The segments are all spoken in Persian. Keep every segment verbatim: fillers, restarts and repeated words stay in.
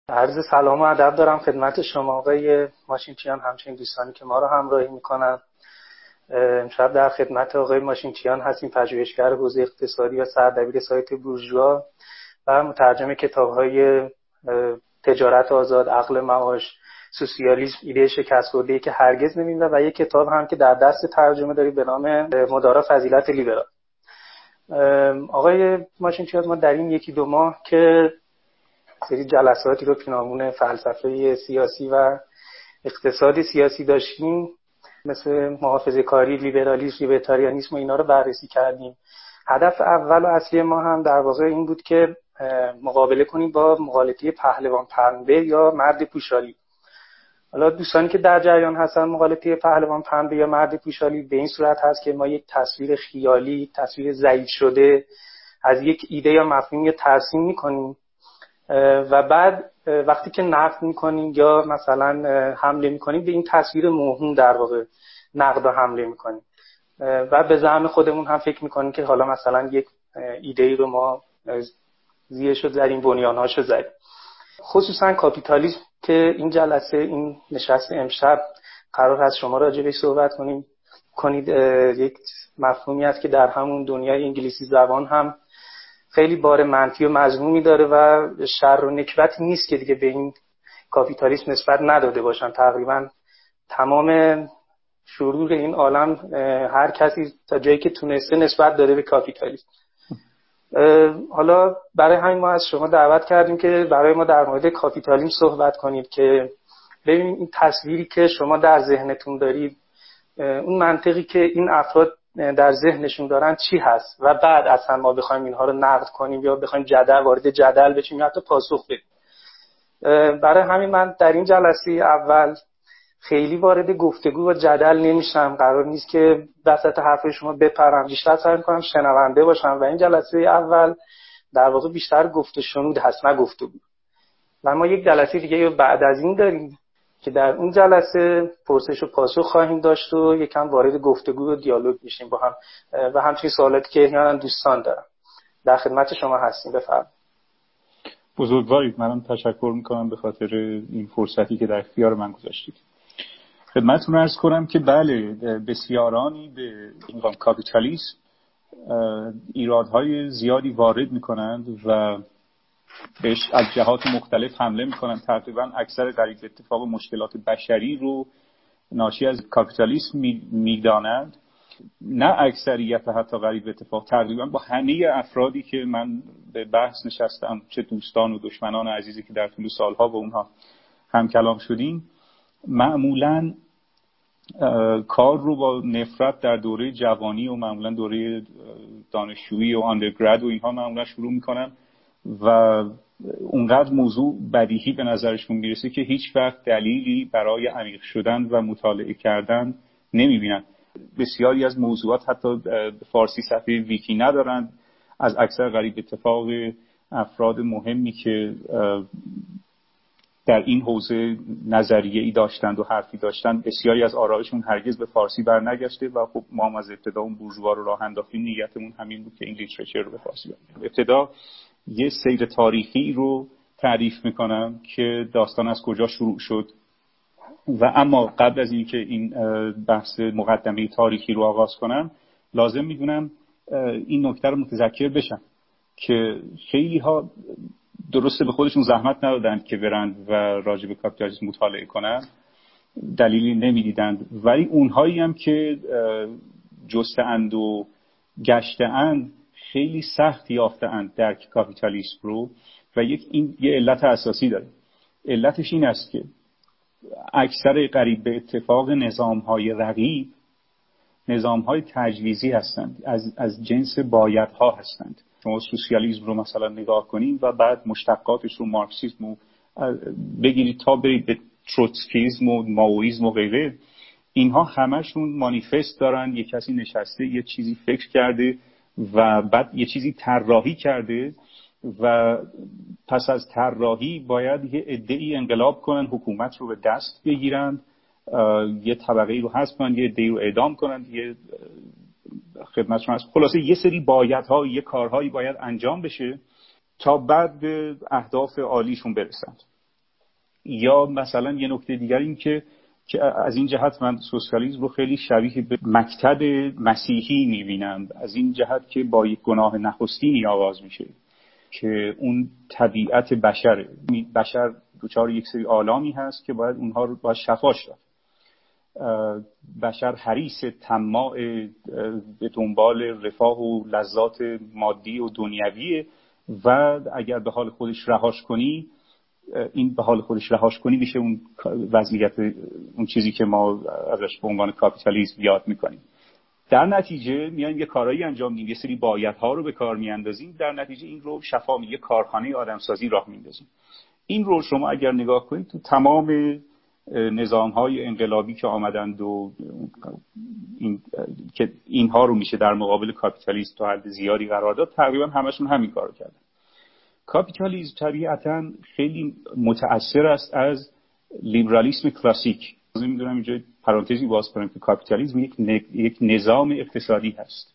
عرض سلام و ادب دارم خدمت شما آقای ماشینچیان، همچنین دوستانی که ما را همراهی میکنن. امشب در خدمت آقای ماشینچیان هستیم، پژوهشگر حوزه اقتصادی و سردبیر سایت بورژوا و مترجم کتاب‌های تجارت آزاد، عقل معاش، سوسیالیسم، ایده شکست خورده‌ای که هرگز نمی‌میره و یک کتاب هم که در دست ترجمه داری به نام مدارا فضیلت لیبرال. آقای ماشینچیان، ما در این یکی دو ماه که سری جلساتی رو پیرامون فلسفه سیاسی و اقتصاد سیاسی داشتیم، مثل محافظه کاری، لیبرالیسم، لیبرتاریانیسم و اینا رو بررسی کردیم. هدف اول و اصلی ما هم در واقع این بود که مقابله کنیم با مقالطه پهلوان پنبه یا مرد پوشالی. حالا دوستانی که در جریان هستن، مقالطه پهلوان پنبه یا مرد پوشالی به این صورت هست که ما یک تصویر خیالی، تصویر ضعیف شده از یک ایده یا مفهوم یا ترسیم می‌کنیم و بعد وقتی که نقد می‌کنیم یا مثلا حمله می‌کنیم به این تصویر موهوم در واقع نقد و حمله می‌کنیم و به زعم خودمون هم فکر می‌کنیم که حالا مثلا یک ایده‌ای رو ما زیرشو زدیم، بنیان‌هاشو زدیم. خصوصا کاپیتالیسم که این جلسه، این نشست امشب قرار هست شما راجع بهش صحبت کنیم کنید یک مفهومی است که در همون دنیای انگلیسی زبان هم خیلی بار منفی و مذمومی داره و شر و نکبتی نیست که دیگه به این کاپیتالیسم نسبت نداده باشن. تقریبا تمام شرور این عالم، هر کسی تا جایی که تونسته نسبت داده به کاپیتالیسم. حالا برای همین ما از شما دعوت کردیم که برای ما در مورد کاپیتالیسم صحبت کنید که ببینیم این تصویری که شما در ذهنتون دارید، اون منطقی که این افراد در ذهنشون دارن چی هست و بعد اصلا ما بخوایم اینها رو نقد کنیم یا بخوایم جدل وارد جدل بشیم یا حتی پاسخ بدیم. برای همین من در این جلسه اول خیلی وارد گفتگو و جدل نمیشم. قرار نیست که وسط حرف شما بپرم، بیشتر سعی می‌کنم شنونده باشم و این جلسه اول در واقع بیشتر گفت و شنود هست نه گفتگو. و ما یک جلسه دیگه بعد از این داریم که در اون جلسه پرسش و پاسخ خواهیم داشت و یکم وارد گفتگو و دیالوگ میشیم با هم و همچنین سوالاتی که احیانا دوستان دارن. در خدمت شما هستیم، بفرمایید. بزرگوارید، منم تشکر میکنم به خاطر این فرصتی که در اختیار من گذاشتید. خدمتتون عرض کنم که بله، بسیارانی به این کاپیتالیسم ایرادهای زیادی وارد میکنند و بهش از جهات مختلف حمله میکنند. تقریبا اکثر قریب اتفاق مشکلات بشری رو ناشی از کاپیتالیسم میدانند. نه اکثریت، حتی قریب اتفاق تقریبا با همه افرادی که من به بحث نشستم، چه دوستان و دشمنان عزیزی که در طول سالها با اونها هم کلام شدیم، معمولاً کار رو با نفرت در دوره جوانی و معمولاً دوره دانشجویی و آندرگراد و اینها معمولاً شروع میکنن و اونقدر موضوع بدیهی به نظرشون میرسه که هیچ وقت دلیلی برای عمیق شدن و مطالعه کردن نمیبینن. بسیاری از موضوعات حتی فارسی صفحه ویکی ندارند. از اکثر قریب اتفاق افراد مهمی که در این حوزه نظریه‌ای داشتند و حرفی داشتند، بسیاری از آرائشون هرگز به فارسی برنگشته و خب ما هم از ابتدا اون بورژوا رو راه انداختیم. نیتمون همین بود که این لیترچر رو به فارسی برنگردیم. ابتدا یه سیر تاریخی رو تعریف میکنم که داستان از کجا شروع شد و اما قبل از اینکه این بحث مقدمه تاریخی رو آغاز کنم لازم میدونم این نکته رو متذکر بشم که خیلی ها درسته به خودشون زحمت ندادند که برند و راجع به کاپیتالیسم مطالعه کنند، دلیلی نمیدیدند، ولی اونهایی هم که جسته‌اند و گشته‌اند خیلی سخت یافته‌اند درک کاپیتالیسم رو و یک این یه علت اساسی داره. علتش این است که اکثر قریب به اتفاق نظام‌های رقیب نظام‌های تجویزی هستند، از از جنس بایدها هستند. شما سوسیالیسم رو مثلا نگاه کنیم و بعد مشتقاتش رو مارکسیسم رو بگیرید تا برید به تروتسکیسم و مائویسم و غیره، اینها همشون مانیفست دارن. یک کسی نشسته یه چیزی فکر کرده و بعد یه چیزی طراحی کرده و پس از طراحی باید یه عده‌ای انقلاب کنن، حکومت رو به دست بگیرن، یه طبقه رو حذف کنن، یه عده‌ای رو اعدام کنن، یه خدمتشون هست. خلاصه یه سری بایدها، یه کارهایی باید انجام بشه تا بعد به اهداف عالیشون برسند. یا مثلا یه نکته دیگر این که که از این جهت من سوسیالیسم رو خیلی شبیه به مکتب مسیحی میبینم، از این جهت که با یک گناه نخستینی آغاز میشه که اون طبیعت بشره. بشر دوچار یک سری آلامی هست که باید اونها رو باید شفاش داد. بشر حریص طماع به دنبال رفاه و لذات مادی و دنیویه و اگر به حال خودش رهاش کنی، این به حال خودش رهاش کنی میشه اون وضعیت، اون چیزی که ما ازش به عنوان کاپیتالیسم یاد میکنیم. در نتیجه میایم یه کارایی انجام میدیم، یه سری بایدها رو به کار میاندازیم، در نتیجه این رو شفا می یه کارخانه آدمسازی راه میندازیم. این رو شما اگر نگاه کنید تو تمام نظام‌های انقلابی که آمدند و این که اینها رو میشه در مقابل کاپیتالیسم تا حد زیادی قرار داد، تقریبا همشون همین کارو کردن. کاپیتالیسم طبیعتاً خیلی متأثر است از لیبرالیسم کلاسیک. من می‌دونم اینجا پرانتزی باز کنم که کاپیتالیسم یک, یک نظام اقتصادی هست.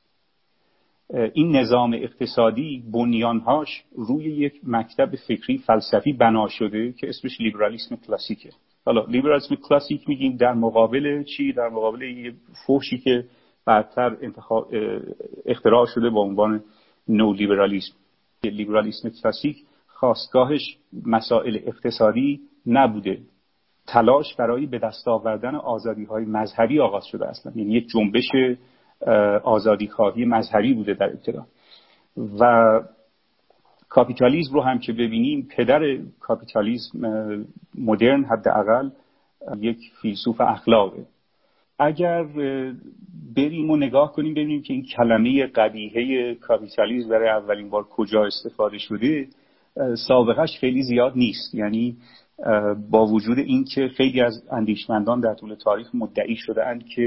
این نظام اقتصادی بنیانهاش روی یک مکتب فکری فلسفی بنا شده که اسمش لیبرالیسم کلاسیکه. حالا لیبرالیسم کلاسیک میگیم در مقابل چی؟ در مقابل یه فحشی که بعدتر انتخاب اختراع شده با عنوان نو لیبرالیسم. لیبرالیسم کلاسیک خواستگاهش مسائل اقتصادی نبوده، تلاش برای به دست آوردن آزادی‌های مذهبی آغاز شده اصلا، یعنی یک جنبش آزادی‌خواهی مذهبی بوده در ابتدا. و کاپیتالیسم رو هم که ببینیم، پدر کاپیتالیسم مدرن حداقل یک فیلسوف اخلاقه. اگر بریم و نگاه کنیم ببینیم که این کلمه قبیحه کاپیتالیسم برای اولین بار کجا استفاده شده، سابقش خیلی زیاد نیست. یعنی با وجود این که خیلی از اندیشمندان در طول تاریخ مدعی شده اند که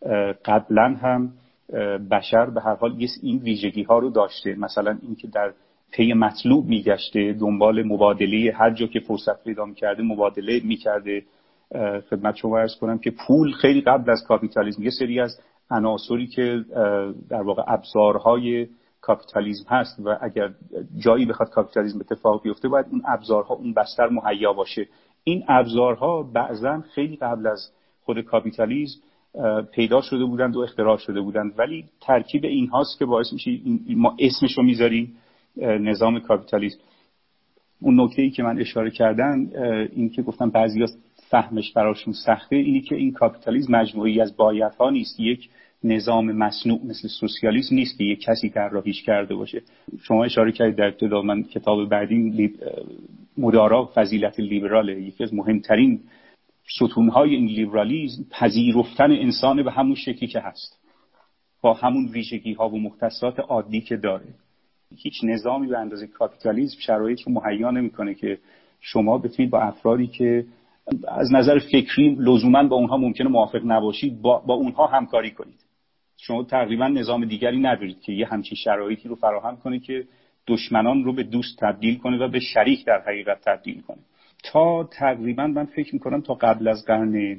قبلا هم بشر به هر حال این ویژگی ها رو داشته، مثلا این که در پی مطلوب میگشته، دنبال مبادله، هر جا که فرصت پیدا میکرده مبادله میکرده. خدمت شما عرض کنم که پول خیلی قبل از کاپیتالیسم یه سری از عناصری که در واقع ابزارهای کاپیتالیسم هست و اگر جایی بخواد کاپیتالیسم اتفاق بیفته باید اون ابزارها، اون بستر مهیا باشه. این ابزارها بعضا خیلی قبل از خود کاپیتالیسم پیدا شده بودند و اختراع شده بودند، ولی ترکیب این هاست که باعث میشه ما اسمشو میذاریم نظام کاپیتالیسم. اون نکته‌ای که من اشاره کردم، این که گفتم بعضیا فهمش براشون سخته، اینی که این کاپیتالیسم مجموعی از بایدها نیست، یک نظام مصنوع مثل سوسیالیسم نیست که یک کسی طراحیش کرده باشه. شما اشاره کردید در ابتدا، من کتاب بعدی مدارا فضیلت لیبراله، یکی از مهمترین ستونهای این لیبرالیسم پذیرفتن انسان به همون شکلی که هست، با همون ویژگی ها و مختصات عادی که داره. هیچ نظامی به اندازه کاپیتالیسم شرایط رو مهیا نمیکنه که شما بتونید با افرادی که از نظر فکری لزوما با اونها ممکنه موافق نباشید با, با اونها همکاری کنید. شما تقریبا نظام دیگری ندارید که یه همچین شرایطی رو فراهم کنه که دشمنان رو به دوست تبدیل کنه و به شریک در حقیقت تبدیل کنه. تا تقریبا من فکر میکنم تا قبل از قرن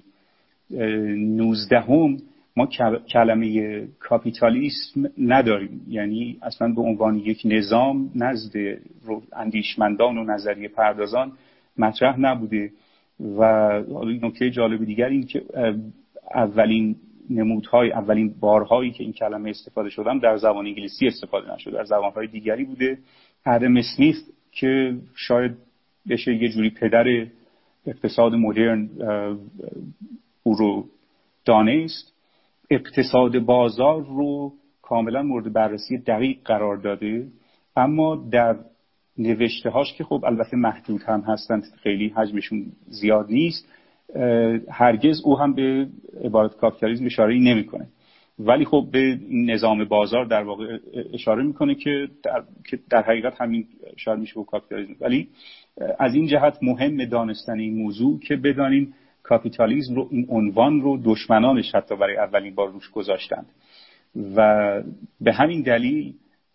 نوزدهم ما کلمه کاپیتالیسم نداریم، یعنی اصلا به عنوان یک نظام نزد اندیشمندان و نظریه پردازان مطرح نبوده. و نکته جالب دیگر این که اولین نمودهای، اولین بارهایی که این کلمه استفاده شدن در زبان انگلیسی استفاده نشده، در زبانهای دیگری بوده. آدم اسمیت که شاید بشه یه جوری پدر اقتصاد مدرن او رو دانست، اقتصاد بازار رو کاملا مورد بررسی دقیق قرار داده، اما در نوشته هاش که خب البته محدود هم هستند، خیلی حجمشون زیاد نیست، هرگز او هم به عبارت کاپیتالیسم اشاره نمیکنه، ولی خب به این نظام بازار در واقع اشاره میکنه که در, که در حقیقت همین اشاره میشه به کاپیتالیسم. ولی از این جهت مهم دانستن این موضوع که بدانیم کاپیتالیسم رو، این عنوان رو دشمنانش حتی برای اولین بار روش گذاشتند و به همین دلیل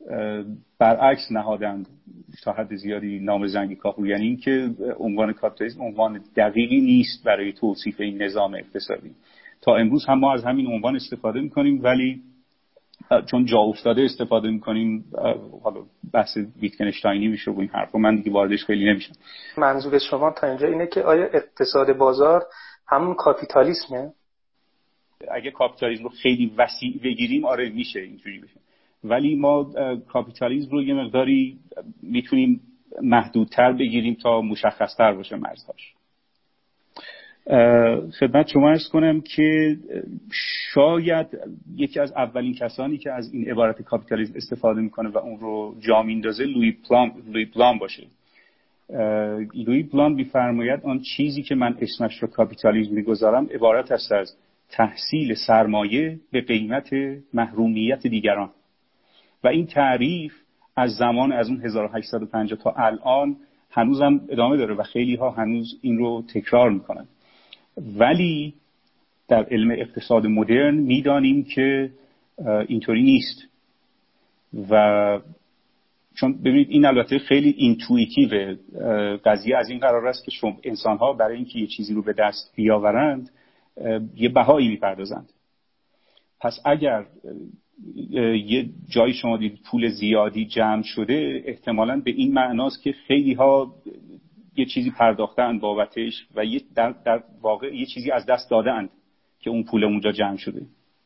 برعکس نهادند تا حد زیادی نام زنگ کافور، یعنی این که عنوان کاپیتالیسم عنوان دقیقی نیست برای توصیف این نظام اقتصادی. تا امروز هم ما از همین عنوان استفاده میکنیم، ولی چون جا افتاده استفاده میکنیم، حالا بحث ویتکنشتاینی میشه و این حرفا، من دیگه واردش خیلی نمیشم. منظور شما تا اینجا اینه که آیا اقتصاد بازار همون کاپیتالیسمه؟ اگه کاپیتالیسم رو خیلی وسیع بگیریم آره میشه اینجوری بشه، ولی ما کاپیتالیسم رو یه مقداری میتونیم محدودتر بگیریم تا مشخصتر باشه مرزهاش. خدمت شما عرض کنم که شاید یکی از اولین کسانی که از این عبارت کاپیتالیسم استفاده میکنه و اون رو جا میندازه لویی بلان لویی بلان باشه. لویی بلان می‌فرماید آن چیزی که من اسمش رو کاپیتالیسم میگذارم عبارت است از تحصیل سرمایه به قیمت محرومیت دیگران. و این تعریف از زمان از اون هزار و هشتصد و پنجاه تا الان هنوزم ادامه داره و خیلی ها هنوز این رو تکرار میکنن. ولی در علم اقتصاد مدرن میدانیم که اینطوری نیست. و چون ببینید این البته خیلی اینتویتیو قضیه از این قرار است که شما انسان ها برای اینکه یه چیزی رو به دست بیاورند یه بهایی میپردازند. پس اگر یه جایی شما دید پول زیادی جمع شده، احتمالاً به این معناست که خیلی ها یه چیزی پرداختن بابتش و یه در, در واقع یه چیزی از دست دادند که اون پول اونجا جمع شده.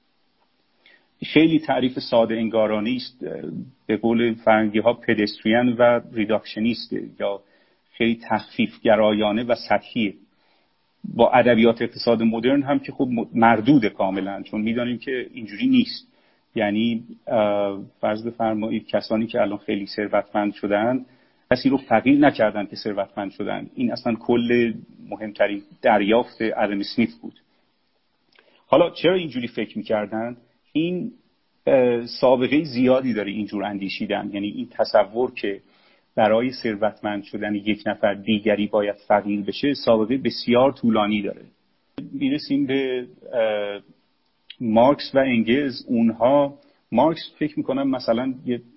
خیلی تعریف ساده انگارانه است، به قول فرنگی ها پدستریان و ریداکشنیست یا خیلی تخفیف گرایانه و سطحیه. با ادبیات اقتصاد مدرن هم که خب مردود کاملا، چون میدانیم که اینجوری نیست. یعنی فرض بفرمایید کسانی که الان خیلی ثروتمند شدن کسی رو فقیر نکردن که ثروتمند شدن. این اصلا کل مهمترین دریافت آدم اسمیت بود. حالا چرا اینجوری فکر میکردن؟ این سابقه زیادی داره اینجور اندیشیدن. یعنی این تصور که برای ثروتمند شدن یک نفر دیگری باید فقیر بشه سابقه بسیار طولانی داره. میرسیم به مارکس و انگلز. اونها مارکس فکر میکنم مثلا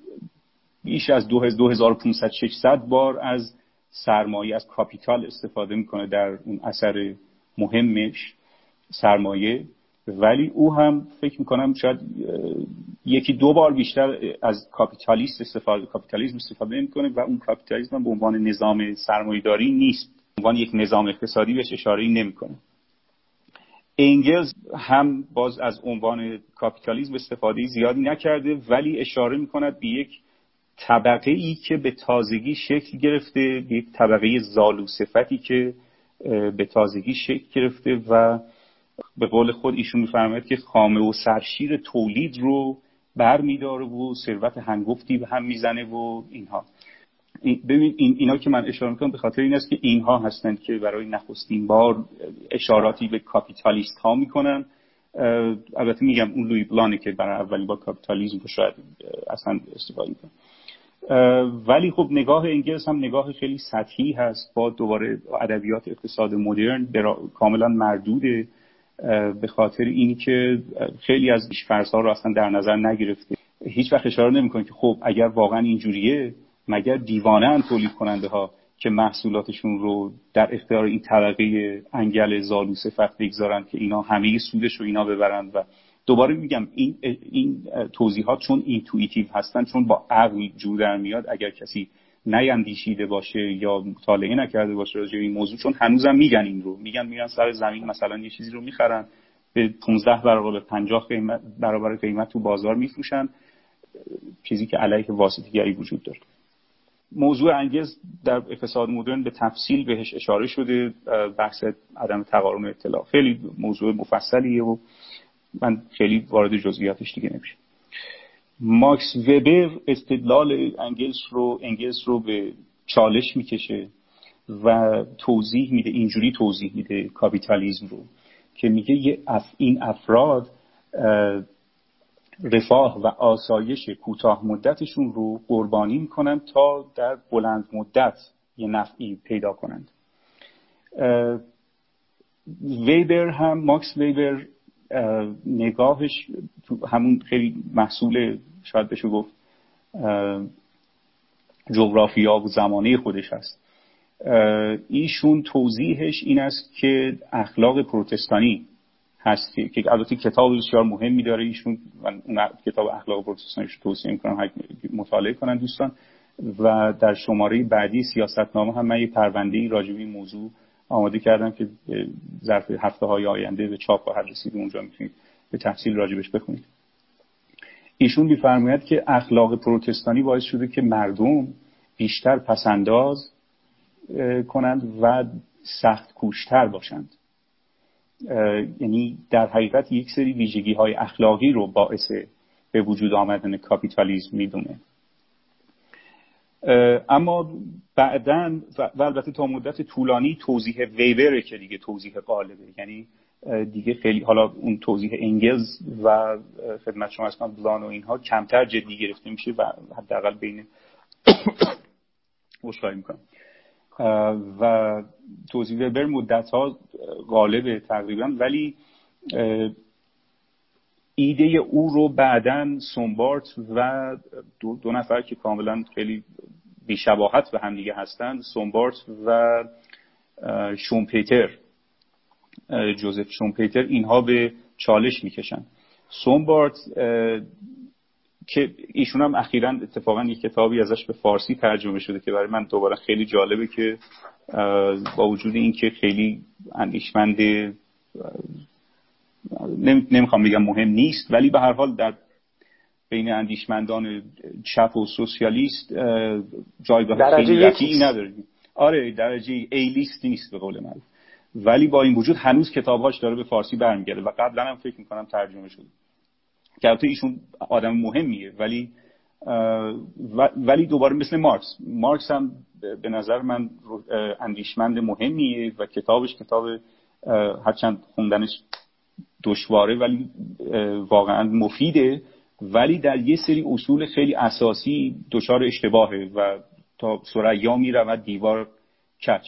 بیش از دو هزار و پانصد ششصد بار از سرمایه، از کاپیتال استفاده میکنه در اون اثر مهمش سرمایه، ولی او هم فکر میکنم شاید یکی دو بار بیشتر از کاپیتالیست استفاده کاپیتالیسم استفاده میکنه و اون کاپیتالیسم به عنوان نظام سرمایه‌داری نیست، به عنوان یک نظام اقتصادی بهش اشاره‌ای نمیکنه. انگلز هم باز از عنوان کاپیتالیسم استفاده زیادی نکرده، ولی اشاره میکند به یک طبقه ای که به تازگی شکل گرفته، به یک طبقه زالو صفتی که به تازگی شکل گرفته و به قول خود ایشون میفرماید که خامه و سرشیر تولید رو بر میداره و ثروت هنگفتی به هم میزنه و اینها. ببین این اینا که من اشاره میکنم به خاطر این است که اینها هستند که برای نخستین بار اشاراتی به کاپیتالیست ها میکنن. البته میگم اون لویی بلانه که برای اولین بار کاپیتالیسم رو شاید اصلا استفاده میکنه. ولی خب نگاه انگلز هم نگاه خیلی سطحی هست، با دوباره ادبیات اقتصاد مدرن کاملا مردوده، به خاطر اینی که خیلی از پیش‌فرض‌ها رو اصلا در نظر نگرفته. هیچ وقت اشاره نمی‌کنه که خب اگر واقعا اینجوریه مگر دیوانه ان تولید کننده ها که محصولاتشون رو در اختیار این طبقه انگل زالو صفت بگذارن که اینا همه سودش رو اینا ببرن. و دوباره میگم این این توضیحات چون اینتویتیو هستن، چون با عقل جور در میاد، اگر کسی نیندیشیده باشه یا مطالعه نکرده باشه راجع به این موضوع، چون هنوزم میگن این رو میگن میگن سر زمین مثلا یه چیزی رو میخرن به پانزده برابر پنجاه قیمت برابر قیمت تو بازار میفروشن، چیزی که علیه واسطه‌گری وجود داره. موضوع انگلز در اقتصاد مدرن به تفصیل بهش اشاره شده، بحث عدم تقارن اطلاع خیلی موضوع مفصلیه و من خیلی وارد جزئیاتش دیگه نمیشم. ماکس وبر استدلال انگلز رو انگلز رو به چالش میکشه و توضیح میده، اینجوری توضیح میده کاپیتالیسم رو که میگه یه اف این افراد رفاه و آسایش کوتاه مدتشون رو قربانی میکنن تا در بلند مدت یه نفعی پیدا کنند. ویبر هم ماکس ویبر نگاهش تو همون خیلی محصول شاید بشه گفت جغرافیا و زمانه خودش هست. ایشون توضیحش این است که اخلاق پروتستانی هست که البته کتاب بسیار مهمی داره ایشون، من اون کتاب اخلاق پروتستانیش رو توصیه میکنم مطالعه کنن دوستان. و در شماره بعدی سیاستنامه هم من یه پرونده‌ای راجع به این موضوع آماده کردم که ظرف هفته‌های آینده به چاپ خواهد رسید، اونجا میتونید به تفصیل راجبش بخونید. ایشون می‌فرماید که اخلاق پروتستانی باعث شده که مردم بیشتر پسنداز کنند و سخت کوشتر باشند. یعنی در حقیقت یک سری ویژگی‌های اخلاقی رو باعث به وجود آمدن کاپیتالیسم میدونه. اما بعداً و البته تا مدت طولانی توضیح ویبره که دیگه توضیح غالبه، یعنی دیگه خیلی حالا اون توضیح انگلز و خدمت شما اسم بلان و اینها کمتر جدی گرفته میشه و حداقل بین وشای میکنم و توضیح ویبر مدت ها غالبه تقریبا، ولی ایده او رو بعداً سومبارت و دو, دو نفر که کاملا خیلی بیشباهت به هم دیگه هستن، سومبارت و شومپیتر، جوزف شومپیتر، اینها به چالش میکشن. سومبارت که ایشون هم اخیراً اتفاقاً یک کتابی ازش به فارسی ترجمه شده که برای من دوباره خیلی جالبه که با وجود این که خیلی اندیشمند نمیخوام بگم مهم نیست، ولی به هر حال در بین اندیشمندان چپ و سوسیالیست جایگاه خیلی رفیعی نداره. آره درجه ای لیستی نیست به قول من، ولی با این وجود هنوز کتابهاش داره به فارسی برمیگرده و قبلا هم فکر میکنم ترجمه شده. که البته ایشون آدم مهمیه، ولی ولی دوباره مثل مارکس مارکس هم به نظر من اندیشمند مهمیه و کتابش کتاب هرچند خوندنش دشواره ولی واقعا مفیده، ولی در یه سری اصول خیلی اساسی دچار اشتباهه و تا ثریا میرود دیوار کج،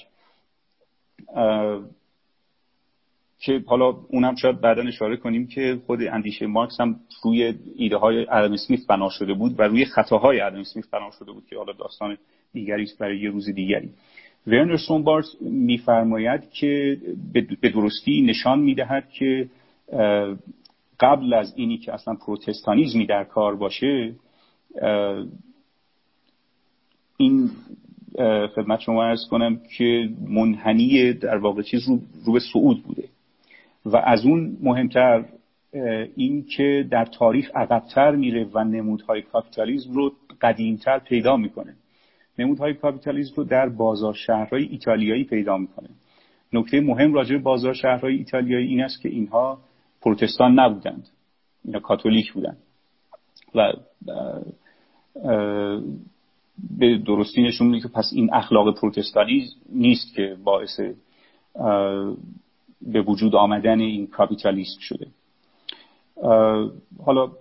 که حالا اونم شاید بعداً اشاره کنیم که خود اندیشه مارکس هم روی ایده های آدم اسمیت بنا شده بود و روی خطاهای آدم اسمیت بنا شده بود که حالا داستان دیگری است برای یه روز دیگری. ورنر سومبارت میفرماید که به درستی نشان میدهد که قبل از اینی که اصلا پروتستانیزمی در کار باشه، این خدمت شما عرض کنم که منحنی در واقع چیز رو, رو به صعود بوده و از اون مهمتر این که در تاریخ عقب‌تر میره و نمودهای کاپیتالیسم رو قدیمتر پیدا میکنه. نمودهای کاپیتالیسم رو در بازار شهرهای ایتالیایی پیدا میکنه. نکته مهم راجع به بازار شهرهای ایتالیایی این است که اینها پروتستان نبودند، اینا کاتولیک بودند و به درستی نشون میده که پس این اخلاق پروتستانی نیست که باعث به وجود آمدن این کاپیتالیسم شده. حالا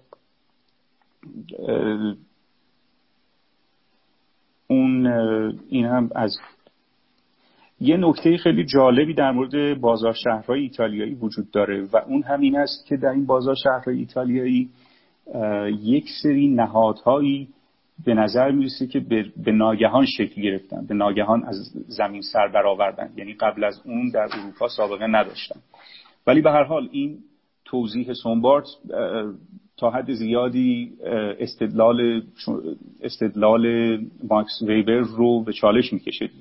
اون این هم از یه نکته خیلی جالبی در مورد بازار شهرهای ایتالیایی وجود داره و اون هم این است که در این بازار شهرهای ایتالیایی یک سری نهادهایی به نظر میرسه که به ناگهان شکل گرفتن، به ناگهان از زمین سر برآوردن، یعنی قبل از اون در اروپا سابقه نداشتن. ولی به هر حال این توضیح سومبارت تا حد زیادی استدلال استدلال ماکس ویبر رو به چالش میکشه.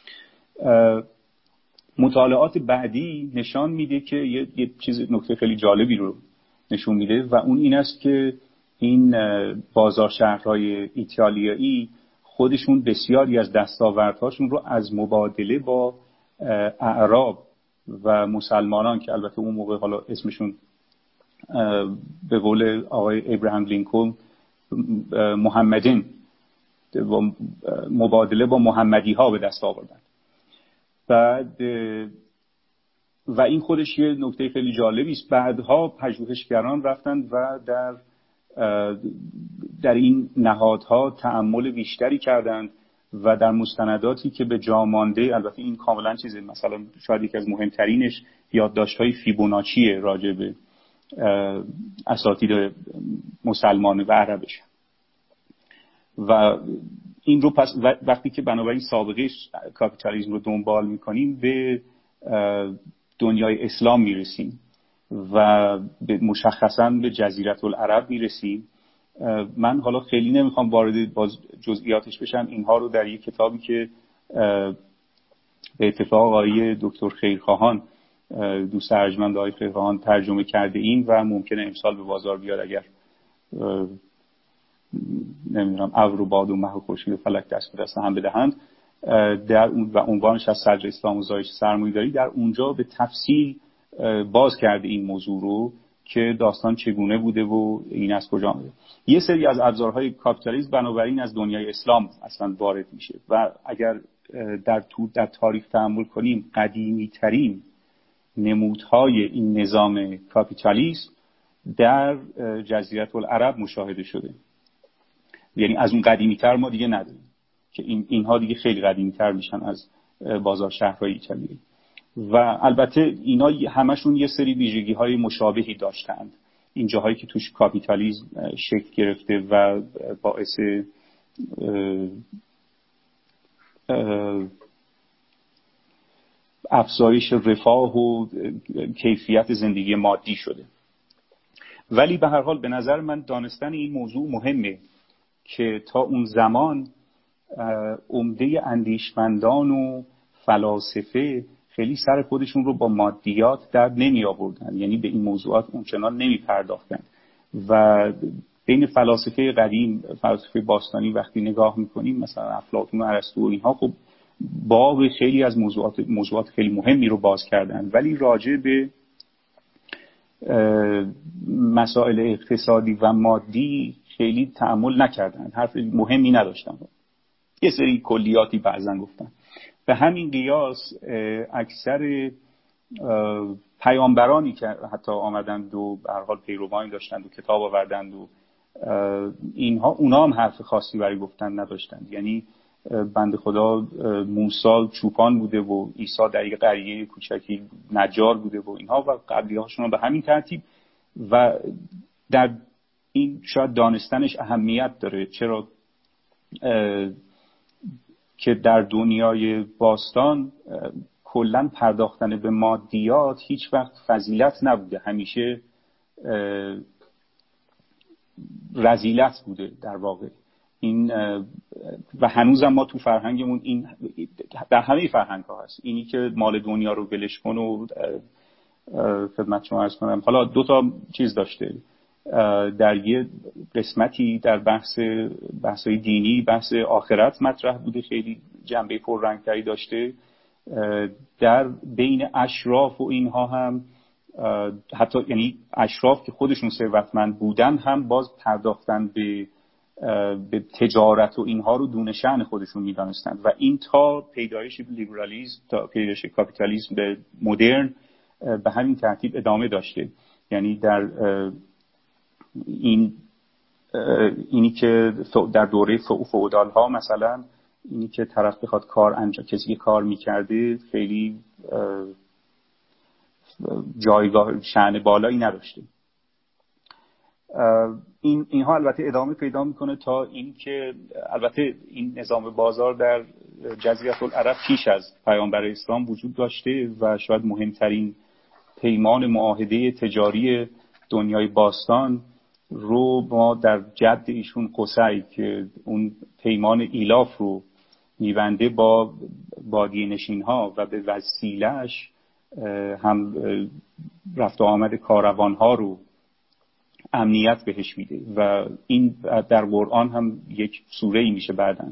مطالعات بعدی نشان میده که یه, یه چیز نکته خیلی جالبی رو نشون میده و اون این است که این بازار شهرهای ایتالیایی خودشون بسیاری از دستاوردهاشون رو از مبادله با اعراب و مسلمانان که البته اون موقع حالا اسمشون به قول آقای ابراهام لینکلن محمدین، مبادله با محمدی ها به دست آوردن. بعد و این خودش یه نکته خیلی جالبی است. بعدها پژوهشگران رفتند و در در این نهادها تأمل بیشتری کردند و در مستنداتی که به جا مانده، البته این کاملا چیزه، مثلا شاید یکی از مهمترینش یادداشت‌های فیبوناچیه راجع به اساطیر مسلمان و عربش و این رو پس وقتی که بنابراین سابقه کاپیتالیسم رو دنبال میکنیم به دنیای اسلام میرسیم و مشخصا به جزیره العرب میرسیم. من حالا خیلی نمیخوام وارد باز جزئیاتش بشم، اینها رو در یک کتابی که به اتفاق آقای دکتر خیرخواهان، دوست ارجمند آقای خیرخواهان ترجمه کرده ایم و ممکنه امسال به بازار بیاد اگر نمیدونم ابر و باد و مه و خورشید و فلک دست به دست هم بدهند، در اون و عنوانش از صدر اسلام و زایش سرمایه‌داری، در اونجا به تفصیل باز کرده این موضوع رو که داستان چگونه بوده و این از کجا آمده. یه سری از ابزارهای کاپیتالیسم بنابراین از دنیای اسلام اصلا وارد میشه و اگر در تو در تاریخ تأمل کنیم قدیمی ترین نمودهای این نظام کاپیتالیسم در جزیره العرب مشاهده شده. یعنی از اون قدیمی تر ما دیگه نداریم که این اینها دیگه خیلی قدیمی تر میشن از بازار شهرهای ایتالیایی و البته اینا همشون یه سری ویژگی های مشابهی داشتند. این جاهایی که توش کاپیتالیسم شکل گرفته و باعث افزایش رفاه و کیفیت زندگی مادی شده. ولی به هر حال به نظر من دانستن این موضوع مهمه که تا اون زمان عمده اندیشمندان و فلاسفه خیلی سر خودشون رو با مادیات در نمی آوردن، یعنی به این موضوعات اونچنان نمی پرداختن و بین فلاسفه قدیم، فلاسفه باستانی وقتی نگاه میکنیم مثلا افلاطون و ارسطو و اینها خب باب خیلی از موضوعات موضوعات خیلی مهمی رو باز کردن، ولی راجع به مسائل اقتصادی و مادی خیلی تأمل نکردن، حرف مهمی نداشتن، یه سری کلیاتی بعضن گفتن. به همین قیاس اکثر پیامبرانی که حتی آمدند و به هر حال پیروانی داشتند و کتاب آوردند و اینها، اونا هم حرف خاصی برای گفتن نداشتند. یعنی بنده خدا موسی چوپان بوده و عیسی در یک قریه کوچکی نجار بوده و اینها و قبلی هاشون به همین ترتیب و در این شاید دانستنش اهمیت داره. چرا که در دنیای باستان کلن پرداختن به مادیات هیچ وقت فضیلت نبوده، همیشه رذیلت بوده در واقع. این و هنوزم ما تو فرهنگمون این در همه فرهنگ ها هست، اینی که مال دنیا رو ولش کن و خدمت شما عرض کنم. حالا دو تا چیز داشته در یه قسمتی در بحث بحث‌های دینی، بحث آخرت مطرح بوده، خیلی جنبه پررنگ‌تری داشته. در بین اشراف و اینها هم حتی یعنی اشراف که خودشون ثروتمند بودن هم باز پرداختن به به تجارت و اینها رو دون شأن خودشون می‌دانستند و این تا پیدایش لیبرالیسم، تا پیدایش کاپیتالیسم به مدرن به همین ترتیب ادامه داشته. یعنی در این اینی که در دوره فئودال ها مثلا اینی که طرف بخواد کار انجام کسی که کار میکرده خیلی جایگاه شأن بالایی نداشته. این اینها البته ادامه پیدا میکنه تا این که البته این نظام بازار در جزیره العرب پیش از پیامبر اسلام وجود داشته و شاید مهمترین پیمان معاهده تجاری دنیای باستان رو ما در جد ایشون قصی که اون پیمان ایلاف رو میبنده با بادیه نشین ها و به وسیلهش هم رفت و آمد کاروان ها رو امنیت بهش میده و این در قرآن هم یک سوره‌ای میشه بعداً.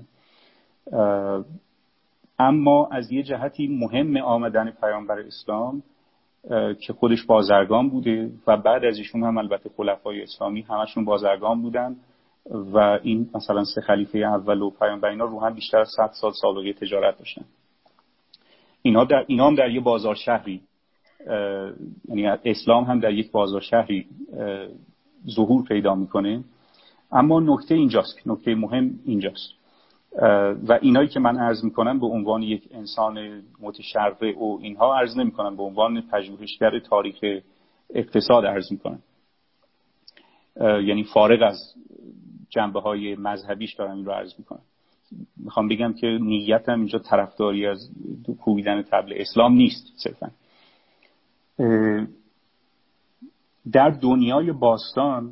اما از یه جهتی مهم آمدن پیامبر اسلام که خودش بازرگان بوده و بعد از ایشون هم البته خلفای اسلامی همشون بازرگان بودن و این مثلا سه خلیفه اول و پیامبر اینا رو هم بیشتر از صد سال سابقه تجارت داشتن. اینا در اینا هم در یه بازار شهری، یعنی اسلام هم در یک بازار شهری ظهور پیدا میکنه. اما نکته اینجاست، نکته مهم اینجاست و اینایی که من عرض میکنم به عنوان یک انسان متشرع و اینها عرض نمیکنم، به عنوان پژوهشگر تاریخ اقتصاد عرض میکنم، یعنی فارغ از جنبه های مذهبیش دارم این رو عرض میکنم. میخوام بگم که نیتم اینجا طرفداری از کوبیدن طبل اسلام نیست صرفا. در دنیای باستان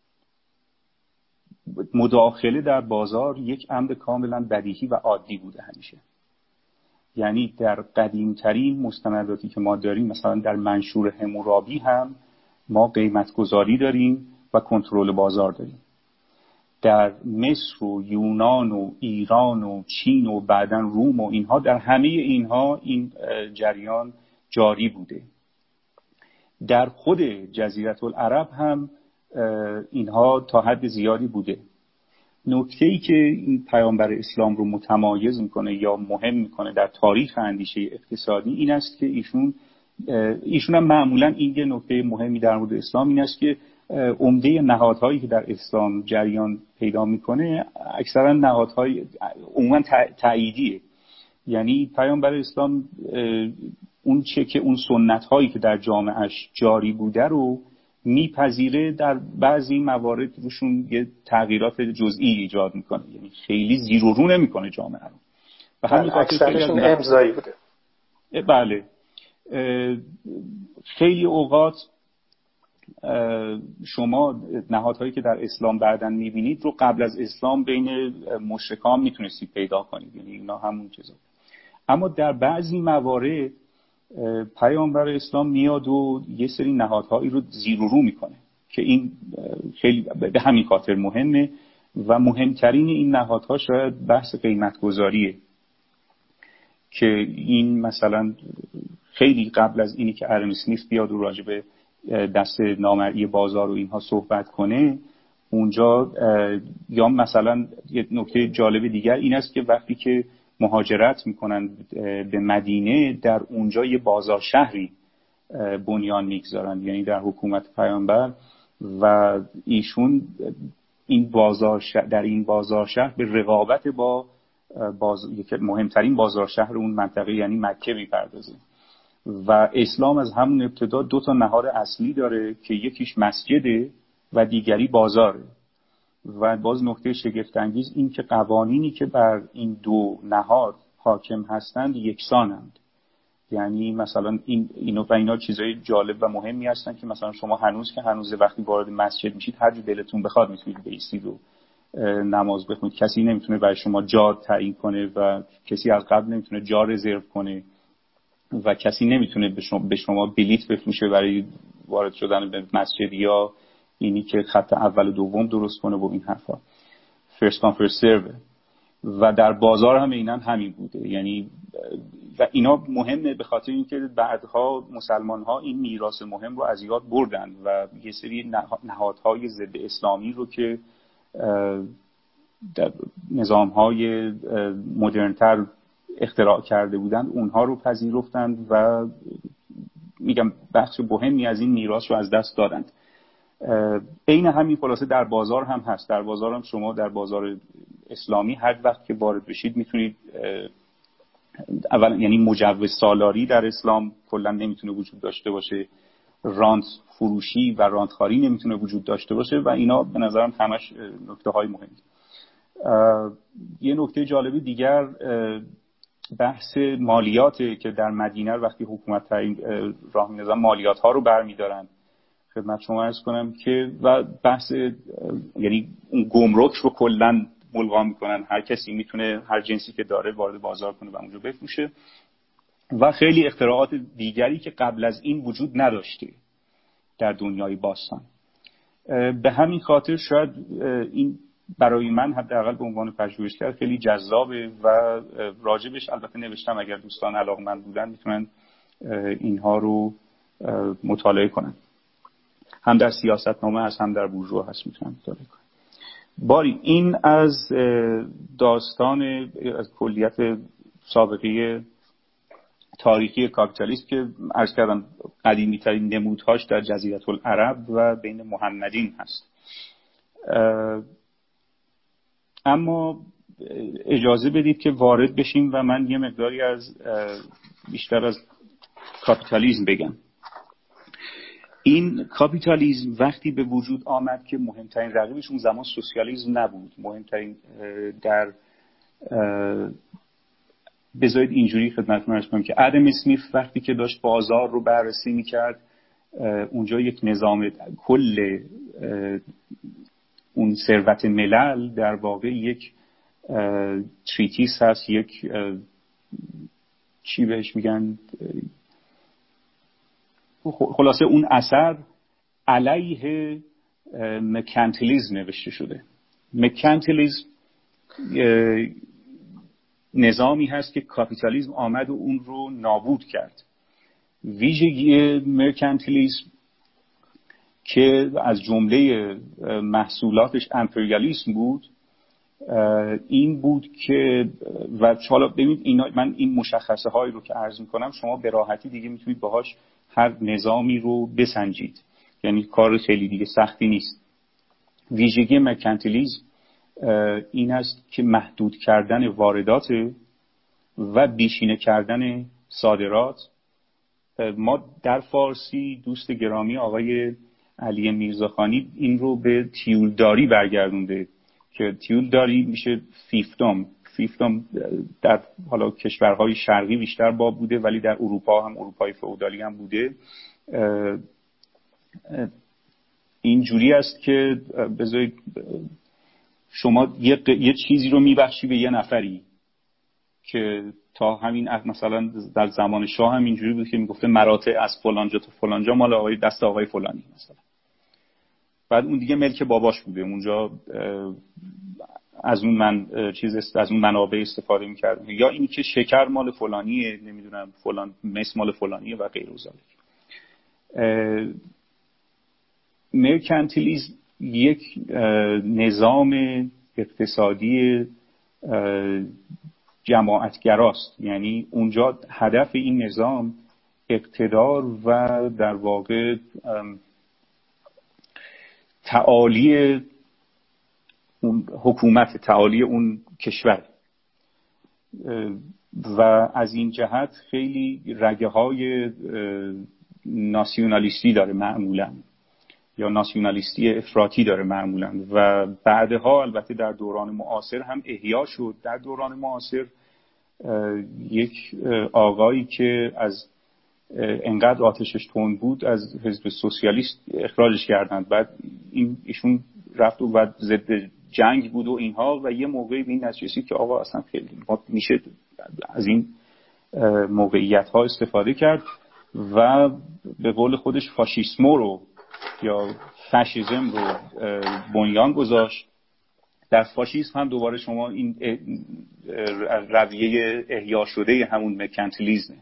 مداخله در بازار یک امر کاملا بدیهی و عادی بوده همیشه. یعنی در قدیمترین مستنداتی که ما داریم، مثلا در منشور حمورابی هم ما قیمت گذاری داریم و کنترل بازار داریم. در مصر و یونان و ایران و چین و بعداً روم و اینها، در همه اینها این جریان جاری بوده. در خود جزیره العرب هم اینها تا حد زیادی بوده. نکته‌ای که این پیامبر اسلام رو متمایز میکنه یا مهم میکنه در تاریخ اندیشه اقتصادی این است که ایشون ایشون هم معمولا این یه نکته مهمی در مورد اسلام این است که عمده نهادهایی که در اسلام جریان پیدا میکنه اکثرا نهادهای عموما تأییدیه. یعنی پیامبر اسلام اون چه که اون سنت‌هایی که در جامعهش جاری بوده رو میپذیره، در بعضی موارد روشون یه تغییرات جزئی ایجاد میکنه، یعنی خیلی زیر و رو نمیکنه جامعه رو. و همین اکثرشون امضایی بوده. بله، خیلی اوقات شما نهادهایی که در اسلام بعداً میبینید رو قبل از اسلام بین مشرکان میتونستید پیدا کنید، یعنی اینا همون چیزا. اما در بعضی موارد پیامبر اسلام میاد و یه سری نهادهایی رو زیر و رو میکنه که این خیلی به همین خاطر مهمه و مهمترین این نهادها شاید بحث قیمت گذاریه که این مثلا خیلی قبل از اینی که ادم اسمیت بیاد و راجع به دست نامرئی بازار و اینها صحبت کنه اونجا، یا مثلا یه نکته جالب دیگر این است که وقتی که مهاجرت میکنن به مدینه در اونجا یه بازار شهری بنیان میگذارن، یعنی در حکومت پیامبر، و ایشون این بازار شهر در این بازار شهر به رقابت با باز... مهمترین بازار شهر اون منطقه یعنی مکه میپردازه. و اسلام از همون ابتدا دو تا نهاد اصلی داره که یکیش مسجده و دیگری بازاره. و باز نکته شگفت انگیز این که قوانینی که بر این دو نهاد حاکم هستند یکسانند. یعنی مثلا این اینو و اینا چیزای جالب و مهمی هستن که مثلا شما هنوز که هنوز وقتی وارد مسجد میشید هر جو دلتون بخواد میتونید بایستید و نماز بخونید. کسی نمیتونه برای شما جا تعیین کنه و کسی از قبل نمیتونه جا رزرو کنه و کسی نمیتونه به شما به شما بلیت بفروشه برای وارد شدن به مسجد یا اینی که خط اول و دوم درست کنه و این حرفا. فرست کام فرست سرو. و در بازار هم اینا همین بوده. یعنی و اینا مهمه به خاطر اینکه بعدها مسلمان ها این میراث مهم رو از یاد بردن و یه سری نهادهای ضد اسلامی رو که در نظام‌های مدرن‌تر اختراع کرده بودند اونها رو پذیرفتند و میگم بخش مهمی از این میراث رو از دست دادند. عین همین خلاصه در بازار هم هست. در بازار هم شما در بازار اسلامی هر وقت که وارد بشید میتونید اول یعنی مجوز سالاری در اسلام کلا نمیتونه وجود داشته باشه، رانت فروشی و رانتخواری نمیتونه وجود داشته باشه و اینا به نظرم همش نکته های مهمی. یه نکته جالب دیگر بحث مالیاته که در مدینه وقتی حکومت تعیین راه می‌اندازن مالیات ها رو برمی‌دارن. خدمت شما عرض کنم که و بحث یعنی اون گمرک رو کلا ملغا میکنن، هر کسی میتونه هر جنسی که داره وارد بازار کنه و اونجا بفروشه و خیلی اختراعات دیگری که قبل از این وجود نداشته در دنیای باستان. به همین خاطر شاید این برای من حداقل به عنوان پژوهشگر خیلی جذابه و راجبش البته نوشتم، اگر دوستان علاقه‌مند بودن میتونن اینها رو مطالعه کنن. هم در سیاستنامه هست هم در بورژوا هست، میتونن مطالعه کنن. باری این از داستان از کلیت سابقه تاریخی کاپیتالیسم که عرض کردم قدیمی ترین نمودهاش در جزیره العرب و بین محمدین هست. اما اجازه بدید که وارد بشیم و من یه مقداری از بیشتر از کاپیتالیسم بگم. این کاپیتالیسم وقتی به وجود آمد که مهمترین رقیبش اون زمان سوسیالیسم نبود. مهمترین در بذارید اینجوری خدمتتون عرض کنم که ادم اسمیت وقتی که داشت بازار رو بررسی میکرد اونجا یک نظام کل اون ثروت ملل در واقع یک تریتیس هست، یک چی بهش میگن، خلاصه اون اثر علیه مکانتیلیزم نوشته شده. مکانتیلیزم نظامی هست که کاپیتالیسم آمد و اون رو نابود کرد. ویژگی مرکانتیلیسم که از جمله محصولاتش امپریالیسم بود این بود که، و حالا ببینید اینا، من این مشخصه هایی رو که عرض میکنم شما به راحتی دیگه میتونید باهاش هر نظامی رو بسنجید، یعنی کار خیلی دیگه سختی نیست. ویژگی مرکانتیلیسم این است که محدود کردن واردات و بیشینه کردن صادرات. ما در فارسی دوست گرامی آقای علی میرزاخانی این رو به تیولداری برگردونده که تیولداری میشه فیفتم. فیفتم در حالا کشورهای شرقی بیشتر باب بوده ولی در اروپا هم، اروپای فئودالی هم بوده. این جوری است که بذارید شما یه, یه چیزی رو میبخشی به یه نفری که تا همین مثلا در زمان شاه هم اینجوری بود که میگفته مراتع از فلانجا تا فلانجا مال آقای دست آقای فلانی مثلا، بعد اون دیگه ملک باباش بوده، اونجا از اون من چیز است، از اون منابع استفاده می‌کرد، یا اینی که شکر مال فلانیه، نمیدونم فلان مس مال فلانیه و غیر ذالک. مرکانتیلیسم یک نظام اقتصادی جماعتگراست، یعنی اونجا هدف این نظام اقتدار و در واقع تعالی اون حکومت، تعالی اون کشور، و از این جهت خیلی رگه های ناسیونالیستی داره معمولا، یا ناسیونالیستی افراطی داره معمولا، و بعدها البته در دوران معاصر هم احیا شد. در دوران معاصر یک آقایی که از انقدر آتشش تند بود از حزب سوسیالیست اخراجش کردند، بعد این ایشون رفت و بعد ضد جنگ بود و اینها، و یه موقعی به این نتیجه رسید که آقا اصلا خیلی میشه از این موقعیت ها استفاده کرد و به قول خودش فاشیسمو رو یا فاشیسم رو بنیان گذاشت. در فاشیسم هم دوباره شما این رویه احیا شده همون مکانتیلیزمه،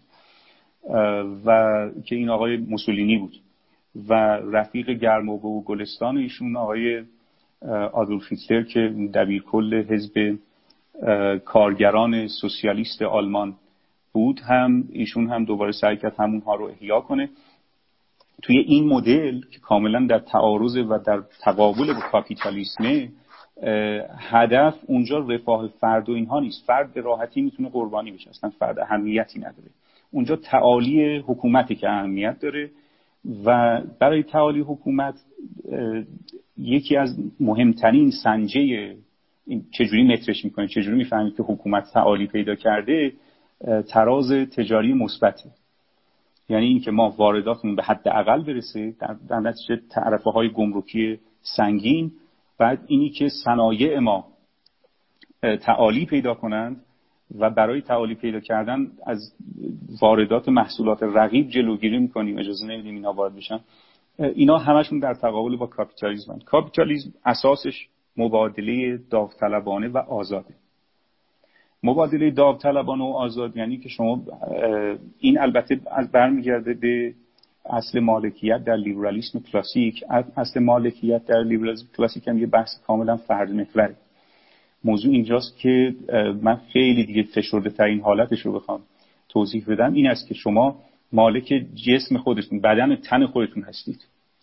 و که این آقای موسولینی بود و رفیق گرمابه و گلستان ایشون آقای آدولف هیتلر که دبیرکل حزب کارگران سوسیالیست آلمان بود، هم ایشون هم دوباره سعی کرد همونها رو احیا کنه. توی این مدل که کاملا در تعارض و در تقابل با کاپیتالیسمه، هدف اونجا رفاه فرد و اینها نیست. فرد به راحتی میتونه قربانی بشه، اصلا فرد اهمیتی نداره. اونجا تعالی حکومتی که اهمیت داره، و برای تعالی حکومت یکی از مهمترین سنجه این چجوری مترش میکنه، چجوری میفهمید که حکومت تعالی پیدا کرده، تراز تجاری مثبته. یعنی این که ما وارداتمون به حد اقل برسه، در نتیجه تعرفه های گمرکی سنگین، بعد اینی که صنایع ما تعالی پیدا کنند و برای تعالی پیدا کردن از واردات محصولات رقیب جلوگیری میکنیم، اجازه نمیدیم اینا وارد بشن. اینا همشون در تقابل با کاپیتالیسم. کاپیتالیسم اساسش مبادله داوطلبانه و آزاده. مبادله داوطلبانه و آزاد یعنی که شما، این البته از برمیگرده به اصل مالکیت در لیبرالیسم کلاسیک. اصل مالکیت در لیبرالیسم کلاسیک هم یه بحث کاملا فرد محوره. موضوع اینجاست که من خیلی دیگه فشرده ترین حالتش رو بخوام توضیح بدم، این است که شما مالک جسم خودتون، بدن تن خودتون هستید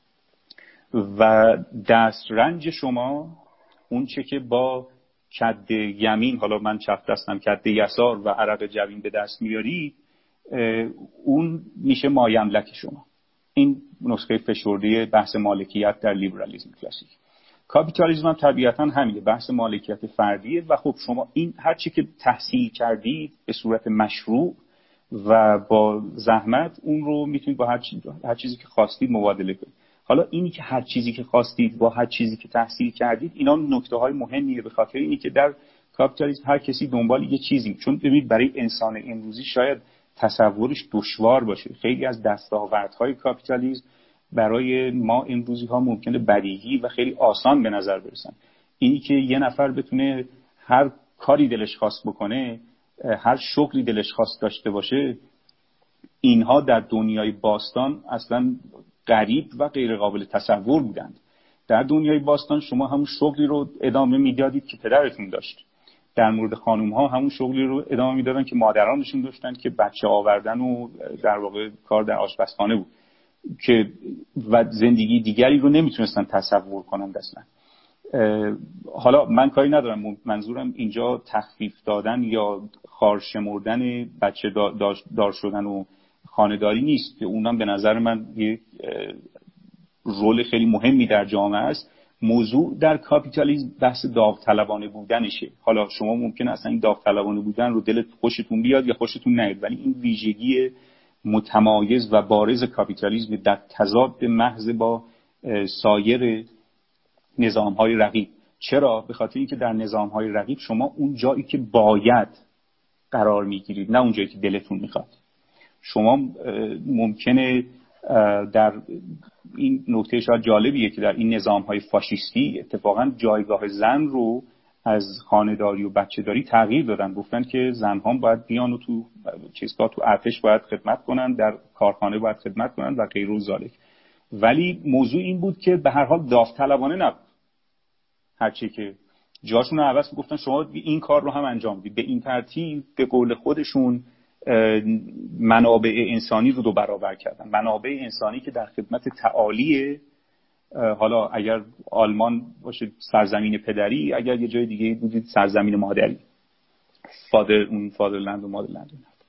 و دسترنج شما اون چه که با کد یمین، حالا من چپ دستم، کد یسار و عرق جبین به دست میاری، اون میشه مایملک شما. این نسخه فشرده بحث مالکیت در لیبرالیسم کلاسیک. کاپیتالیسم هم طبیعتا همینه، بحث مالکیت فردیه، و خب شما این هر چی که تحصیل کردید به صورت مشروع و با زحمت اون رو میتونید با هر, چیز، هر چیزی که خواستید مبادله کنید. حالا اینی که هر چیزی که خواستید با هر چیزی که تحصیل کردید، اینا نکته های مهمیه، به خاطر اینی که در کاپیتالیسم هر کسی دنبال یه چیزی، چون ببینید برای انسان امروزی شاید تصورش دشوار باشه. خیلی از دستاوردهای کاپیتالیسم برای ما امروزی ها ممکنه بدیهی و خیلی آسان به نظر برسن. اینی که یه نفر بتونه هر کاری دلش خواست بکنه، هر شغلی دلش خواست داشته باشه، اینها در دنیای باستان اصلا غریب و غیر قابل تصور بودند. در دنیای باستان شما همون شغلی رو ادامه میدادید که پدرتون داشت. در مورد خانم ها همون شغلی رو ادامه میدادن که مادرانشون داشتن، که بچه آوردن و در واقع کار در آشپزخانه بود، که و زندگی دیگری رو نمیتونستن تصور کنن اصلا. حالا من کاری ندارم، منظورم اینجا تخفیف دادن یا خار شمردن بچه دار شدن و خانه‌داری نیست، که اونم به نظر من یک رول خیلی مهمی در جامعه است. موضوع در کاپیتالیسم بحث داوطلبانه بودنشه. حالا شما ممکنه اصلا این داوطلبانه بودن رو دلت خوشتون بیاد یا خوشتون نیاد، ولی این ویژگی متمایز و بارز کاپیتالیسم در تضاد محض با سایر نظام‌های رقیب. چرا؟ به خاطر اینکه در نظام‌های رقیب شما اون جایی که باید قرار میگیرید، نه اون جایی که دلتون میخواد. شما ممکنه در این نکته شاید جالبیه که در این نظام‌های فاشیستی اتفاقا جایگاه زن رو از خانه‌داری و بچه‌داری تغییر دادن. گفتن که زن‌ها باید بیان و تو چیزها، تو ارتش باید خدمت کنن، در کارخانه باید خدمت کنن و غیر و ذالک. ولی موضوع این بود که به هر حال داوطلبانه نبود. هرچی که جاشون رو عوض گفتن شما این کار رو هم انجام بدید. به این ترتیب به قول خودشون منابع انسانی رو دو برابر کردن. منابع انسانی که در خدمت تعالی، حالا اگر آلمان باشه سرزمین پدری، اگر یه جای دیگه بودید سرزمین مادری، فادر اون فادرلند و مادرلند.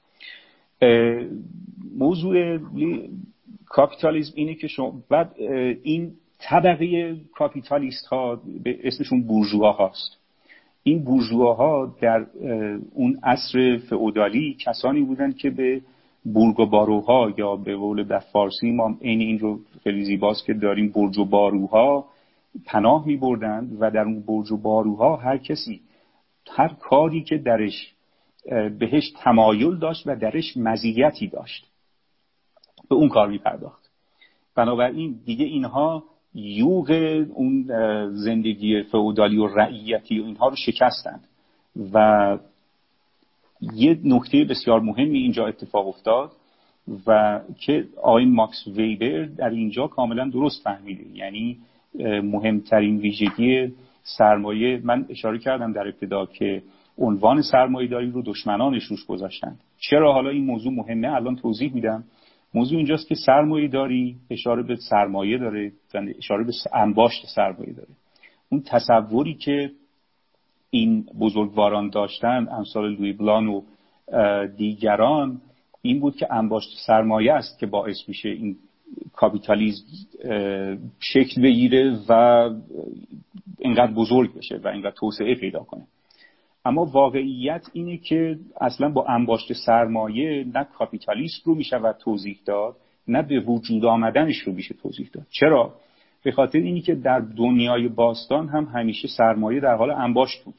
موضوع کاپیتالیسم اینه که شما بعد این طبقه کاپیتالیست ها به اسمشون بورژوا هاست. این بورژواها در اون عصر فئودالی کسانی بودن که به بورگ و باروها، یا به قول در فارسی ما این این رو خیلی زیباست که داریم برج و باروها، پناه می بردند و در اون برج و باروها هر کسی هر کاری که درش بهش تمایل داشت و درش مزیتی داشت به اون کار می پرداخت. بنابراین دیگه اینها یوغ اون زندگی فئودالی و رعیتی و اینها رو شکستند و یه نکته بسیار مهمی اینجا اتفاق افتاد و که آقای ماکس ویبر در اینجا کاملا درست فهمیده. یعنی مهمترین ویژگی سرمایه، من اشاره کردم در ابتدا که عنوان سرمایه داری رو دشمنانش روش گذاشتند. چرا حالا این موضوع مهمه الان توضیح میدم. موضوع اینجاست که سرمایه داری اشاره به سرمایه داره، اشاره به انباشت سرمایه داره. اون تصوری که این بزرگواران داشتن، امثال لوی بلان و دیگران، این بود که انباشت سرمایه است که باعث میشه این کاپیتالیسم شکل بگیره و اینقدر بزرگ بشه و اینقدر توسعه پیدا کنه. اما واقعیت اینه که اصلا با انباشت سرمایه نه کاپیتالیسم رو میشود توضیح داد، نه به وجود آمدنش رو میشه توضیح داد. چرا؟ به خاطر اینی که در دنیای باستان هم همیشه سرمایه در حال انباشت بود.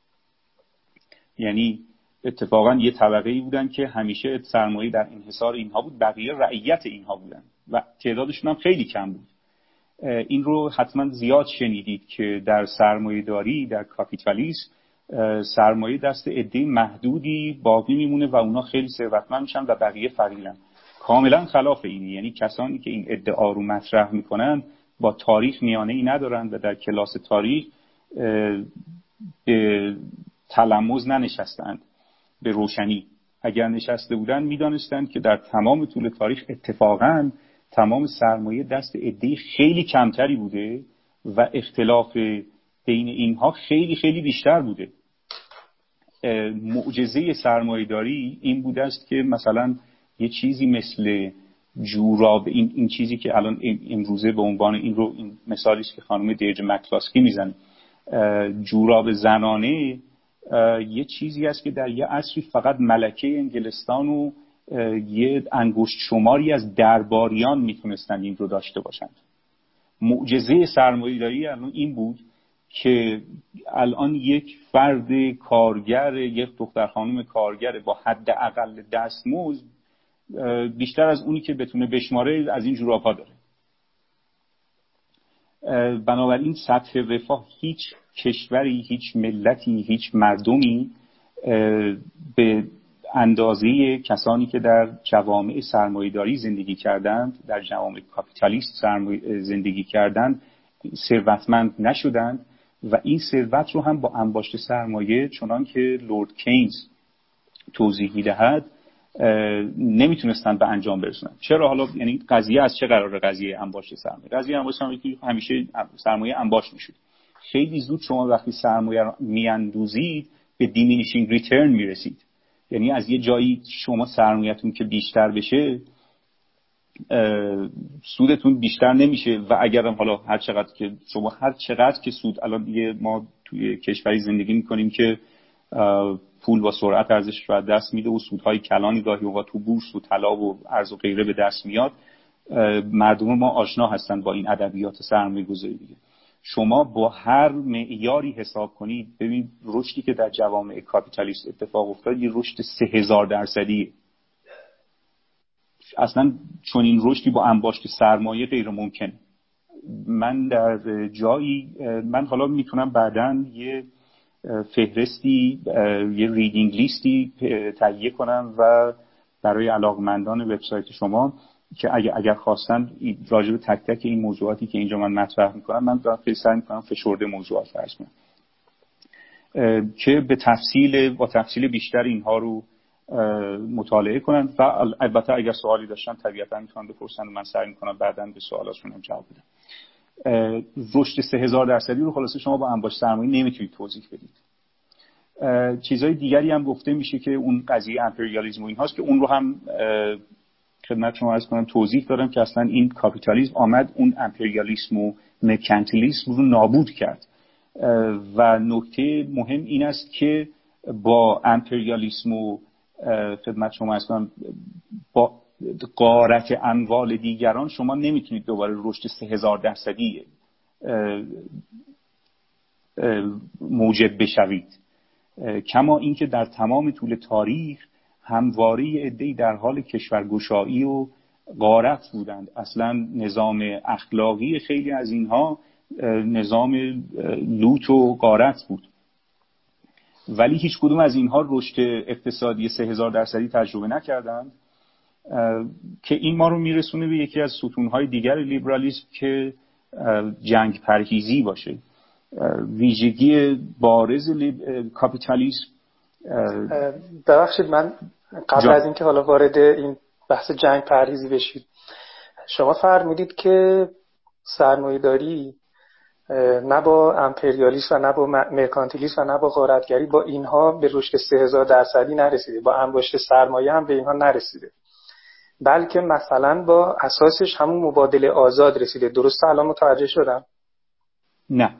یعنی اتفاقا یه طبقه‌ای بودن که همیشه سرمایه در انحصار اینها بود، بقیه رعیت اینها بودن و تعدادشون هم خیلی کم بود. این رو حتما زیاد شنیدید که در سرمایه داری، در کاپیتالیسم، سرمایه دست عده محدودی باقی میمونه و اونا خیلی ثروتمند میشن و بقیه فقیرن. کاملا خلاف اینه. یعنی کسانی که این ادعا رو مطرح میکنن با تاریخ میانه ای ندارن و در کلاس تاریخ به تلمذ ننشستند، به روشنی. اگر نشسته بودن میدانستند که در تمام طول تاریخ اتفاقا تمام سرمایه دست عده خیلی کمتری بوده و اختلاف بین اینها خیلی خیلی بیشتر بوده. معجزه سرمایه‌داری این بوده است که مثلا یه چیزی مثل جوراب، این این چیزی که الان امروزه به عنوان این رو این مثالی است که خانم دیرج مکلاسکی میزنه، جوراب زنانه یه چیزی است که در یه عصری فقط ملکه انگلستان و یه انگشت شماری از درباریان میتونستن این رو داشته باشند. معجزه سرمایه‌داری الان این بود که الان یک فرد کارگر، یک دختر خانم کارگر با حداقل دستمزد بیشتر از اونی که بتونه بشماره از این جوراب‌ها داره. بنابراین سطح رفاه هیچ کشوری، هیچ ملتی، هیچ مردمی به اندازه کسانی که در جوامع سرمایه‌داری زندگی کردند، در جوامع کاپیتالیست زندگی کردند، ثروتمند نشدند و این ثروت رو هم با انباشت سرمایه، چنان که لورد کینز توضیح می‌دهد، نمیتونستن به انجام برسونن. چرا؟ حالا یعنی قضیه از چه قراره؟ قضیه انباشت سرمایه، قضیه انباشت سرمایه که همیشه سرمایه انباشت میشد. خیلی زود شما وقتی سرمایه رو میاندوزید به دیمینیشینگ ریترن میرسید. یعنی از یه جایی شما سرمایه‌تون که بیشتر بشه سودتون بیشتر نمیشه و اگرم حالا هر چقدر که شما هر چقدر که سود، الان یه ما توی کشوری زندگی میکنیم که پول با سرعت ارزشش رو دست میده و سودهای کلانی گاهی اوقات تو بورس و طلا و ارز و غیره به دست میاد. مردم ما آشنا هستن با این ادبیات سرمایه‌گذاری دیگه. شما با هر معیاری حساب کنید ببین رشدی که در جوامع کاپیتالیست اتفاق افتاد یه رشد سه هزار درصدیه. اصلا چون این رشدی با انباشت سرمایه غیر ممکنه. من در جایی من حالا میتونم بعداً یه فهرستی، یه ریدینگ لیستی تهیه کنم و برای علاقمندان وبسایت شما که اگر اگر خواستن راجع به تک تک این موضوعاتی که اینجا من مطرح میکنم، من دارم خیلی سعی میکنم فشرده موضوعات فرض کنم که به تفصیل با تفصیل بیشتر اینها رو مطالعه کنن و البته اگر سوالی داشتن طبیعتا میتونن بپرسن و من سعی میکنم بعداً به سوالاشون هم جواب بدم. رشد سه هزار درصدی رو خلاصه شما با انباشت سرمایه نمیتونید توضیح بدید. چیزهای دیگری هم گفته میشه که اون قضیه امپریالیسم و این هاست که اون رو هم خدمت شما عرض کنم توضیح دادم که اصلا این کاپیتالیسم آمد اون امپریالیسم و مرکانتیلیسم رو نابود کرد و نکته مهم این است که با امپریالیسم و خدمت شما عرض کنم با غارت اموال دیگران شما نمیتونید دوباره رشد سه هزار درصدی موجب بشوید. کما اینکه در تمام طول تاریخ همواره عده‌ای در حال کشورگشایی و غارت بودند. اصلا نظام اخلاقی خیلی از اینها نظام لوت و غارت بود، ولی هیچ کدوم از اینها رشد اقتصادی سه هزار درصدی تجربه نکردند که این ما رو میرسونه به یکی از ستونهای دیگر لیبرالیسم که جنگ پرهیزی باشه. ویژگی بارز کاپیتالیسم. ببخشید من قبل جا. از اینکه حالا وارد این بحث جنگ پرهیزی بشید، شما فرمودید که سرمایه‌داری نه با امپریالیسم و نه با مرکانتیلیسم و نه با غارتگری با اینها به رشد سه هزار درصدی نرسیده، با انباشت سرمایه هم به اینها نرسیده، بلکه مثلا با اساسش همون مبادله آزاد رسیده. درسته الان متوجه شدم؟ نه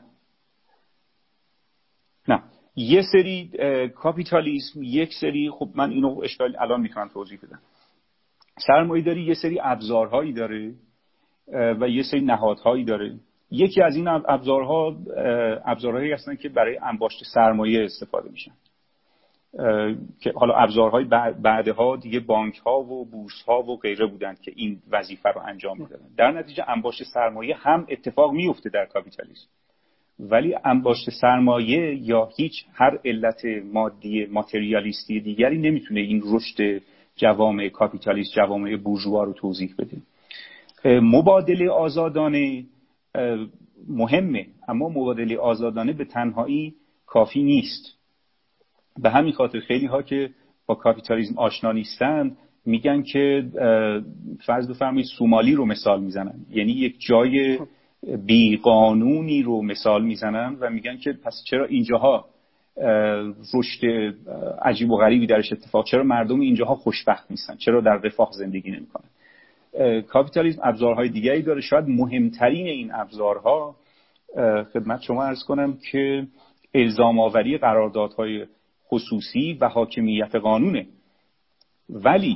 نه یه سری کاپیتالیسم، یک سری، خب من اینو اشکال الان میتونم توضیح بدم. سرمایه‌داری یه سری ابزارهایی داره و یه سری نهادهایی داره. یکی از این ابزارها ابزارهایی هستن که برای انباشت سرمایه استفاده میشن که حالا ابزارهای بعدها دیگه بانک ها و بورس ها و غیره بودن که این وظیفه رو انجام میدادن. در نتیجه انباشت سرمایه هم اتفاق میفته در کاپیتالیسم، ولی انباشت سرمایه یا هیچ هر علت مادی ماتریالیستی دیگری نمیتونه این رشد جوامع کاپیتالیست، جوامع بورژوا رو توضیح بده. مبادله آزادانه مهمه، اما مبادله آزادانه به تنهایی کافی نیست. به همین خاطر خیلی ها که با کاپیتالیسم آشنا نیستن میگن که فرض بفرمایید سومالی رو مثال میزنن، یعنی یک جای بیقانونی رو مثال میزنن و میگن که پس چرا اینجاها رشد عجیب و غریبی درش اتفاق، چرا مردم اینجاها خوشبخت نیستن، چرا در رفاه زندگی نمیکنن. کاپیتالیسم ابزارهای دیگری داره. شاید مهمترین این ابزارها خدمت شما عرض کنم که الزام آوری قراردادهای خصوصی و حاکمیت قانونه. ولی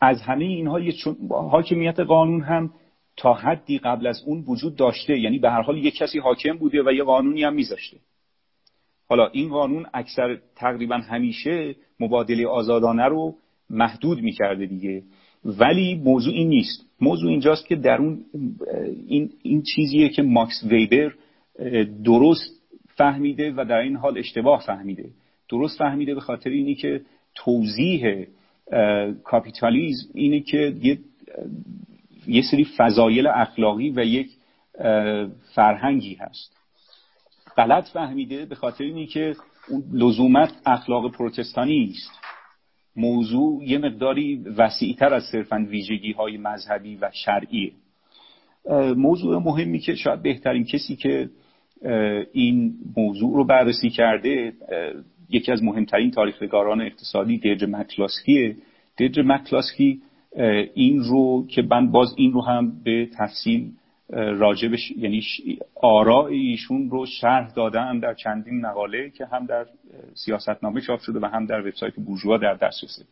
از همه اینها حاکمیت قانون هم تا حدی قبل از اون وجود داشته، یعنی به هر حال یک کسی حاکم بوده و یه قانونی هم میذاشته. حالا این قانون اکثر تقریبا همیشه مبادله آزادانه رو محدود میکرده دیگه، ولی موضوع این نیست. موضوع اینجاست که در اون این, این چیزیه که ماکس ویبر درست فهمیده و در این حال اشتباه فهمیده. درست فهمیده به خاطر اینی که توضیح کاپیتالیسم اینه که یه, یه سری فضایل اخلاقی و یک فرهنگی هست. غلط فهمیده به خاطر اینی که اون لزومت اخلاق پروتستانی است. موضوع یه مقداری وسیع‌تر از صرفاً ویژگی‌های مذهبی و شرعیه. موضوع مهمی که شاید بهترین کسی که این موضوع رو بررسی کرده یکی از مهمترین تاریخ‌نگاران اقتصادی دیدر مکلاسکیه. دیدر مکلاسکی این رو که من باز این رو هم به تفصیل راجبش، یعنی آراء ایشون رو شرح دادم در چندین مقاله که هم در سیاستنامه چاپ شده و هم در وبسایت بورژوا در دسترسه.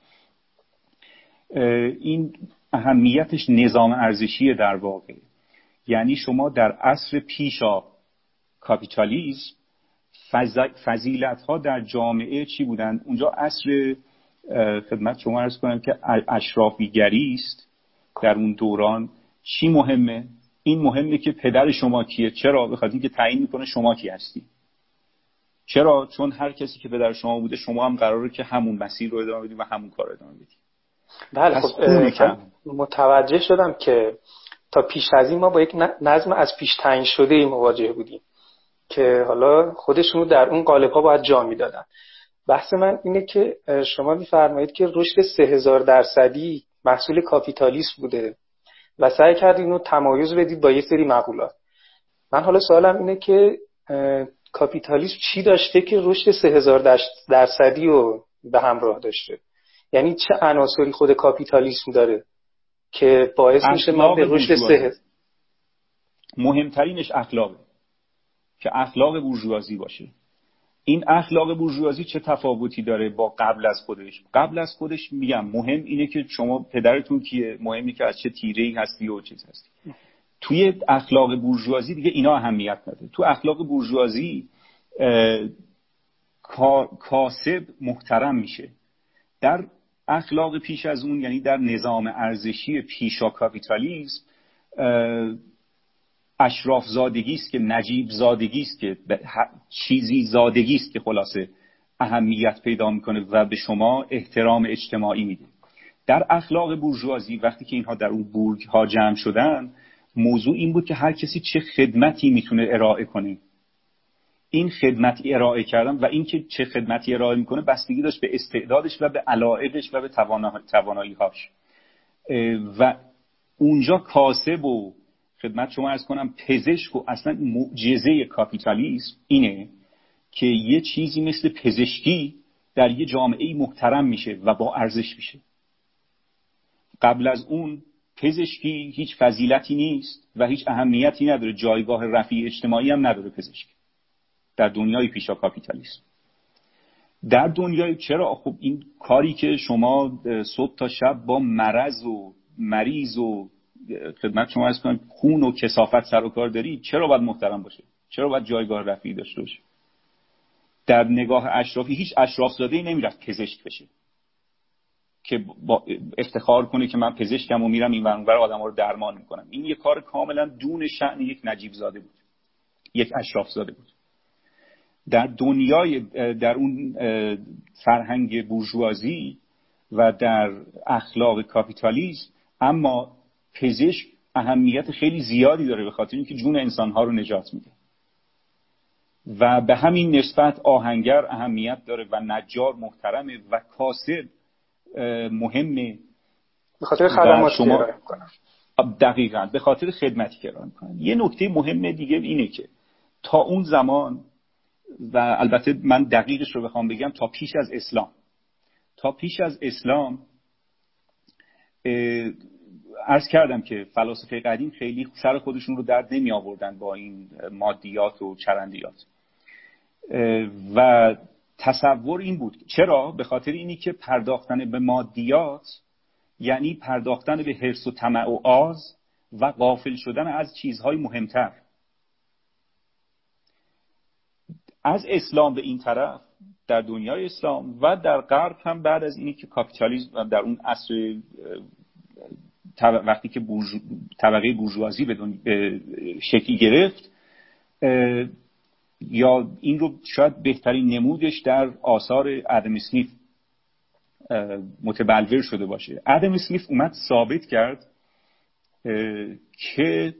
این اهمیتش نظام ارزشی در واقع، یعنی شما در عصر پیشا کاپیتالیسم فضیلت ها در جامعه چی بودن؟ اونجا عصر خدمت شما عرض کنم که اشرافیگری است. در اون دوران چی مهمه؟ این مهمه که پدر شما کیه. چرا؟ بخاطر اینکه تعیین میکنه شما کی هستی. چرا؟ چون هر کسی که پدر شما بوده شما هم قراره که همون مسیر رو ادامه بدید و همون کار ادامه بدید. بله خب متوجه شدم که تا پیش از این ما با یک نظم از پیش تعیین شده مواجه بودیم که حالا خودشون رو در اون قالب ها باید جا میدادن. بحث من اینه که شما میفرمایید که رشد سه هزار درصدی محصول کاپیتالیسم بوده و سعی کردید اینو تمایز بدید با یه سری مقولات. من حالا سوالم اینه که کاپیتالیسم چی داشته که رشد سه هزار درصدی رو به همراه داشته؟ یعنی چه عناصری خود کاپیتالیسم داره که باعث میشه ما به رشد سه؟ مهمترینش اخلاقه، که اخلاق بورژوازی باشه. این اخلاق بورژوازی چه تفاوتی داره با قبل از خودش؟ قبل از خودش میگم مهم اینه که شما پدرتون کیه، مهم اینه که از چه تیره‌ای هستی و چیز هستی. توی اخلاق بورژوازی دیگه اینا اهمیت نداره. تو اخلاق بورژوازی کاسب محترم میشه. در اخلاق پیش از اون، یعنی در نظام ارزشی پیشا کاپیتالیسم، اشراف زادگی است که نجیب زادگی است که چیزی زادگی است که خلاصه اهمیت پیدا میکنه و به شما احترام اجتماعی میده. در اخلاق بورژوازی وقتی که اینها در اون بورگ ها جمع شدن، موضوع این بود که هر کسی چه خدمتی میتونه ارائه کنه. این خدمت ارائه کردن و این که چه خدمتی ارائه میکنه بستگی داشت به استعدادش و به علایقش و به توانایی‌هاش. و اونجا کاسب و خدمت شما عرض کنم پزشک و اصلا معجزه کاپیتالیسم اینه که یه چیزی مثل پزشکی در یه جامعه محترم میشه و با ارزش میشه. قبل از اون پزشکی هیچ فضیلتی نیست و هیچ اهمیتی نداره، جایگاه رفیع اجتماعی هم نداره پزشکی در دنیای پیشا کاپیتالیسم. در دنیای چرا خب این کاری که شما صبح تا شب با مرض و مریض و خدمت شما عرض کنم خون و کثافت سر و کار داری، چرا باید محترم باشه؟ چرا باید جایگاه رفیعی داشته باشه؟ در نگاه اشرافی هیچ اشرافزاده‌ای نمیرفت پزشک بشه که با افتخار کنه که من پزشکم و میرم این ور اون ور آدم‌ها رو درمان میکنم. این یه کار کاملا دون شأن یک نجیب زاده بود، یک اشراف زاده بود. در دنیای در اون فرهنگ بورژوازی و در اخلاق کاپیتالیسم اما پزشک اهمیت خیلی زیادی داره به خاطر اینکه جون انسان‌ها رو نجات میده و به همین نسبت آهنگر اهمیت داره و نجار محترمه و کاسب مهمه به خاطر خدماتی که ارائه میکنن. دقیقاً به خاطر خدمتی که ارائه میکنن. یه نکته مهم دیگه اینه که تا اون زمان و البته من دقیقش رو بخوام بگم تا پیش از اسلام تا پیش از اسلام عرض کردم که فلاسفه قدیم خیلی سر خودشون رو درد نمی آوردن با این مادیات و چرندیات و تصور این بود. چرا؟ به خاطر اینی که پرداختن به مادیات یعنی پرداختن به حرص و طمع و آز و غافل شدن از چیزهای مهمتر. از اسلام به این طرف در دنیای اسلام و در غرب هم بعد از اینی که کاپیتالیسم در اون عصر وقتی که طبقه بورژوازی به شکل گرفت، یا این رو شاید بهترین نمودش در آثار ادم اسمیت متبلور شده باشه. ادم اسمیت اومد ثابت کرد که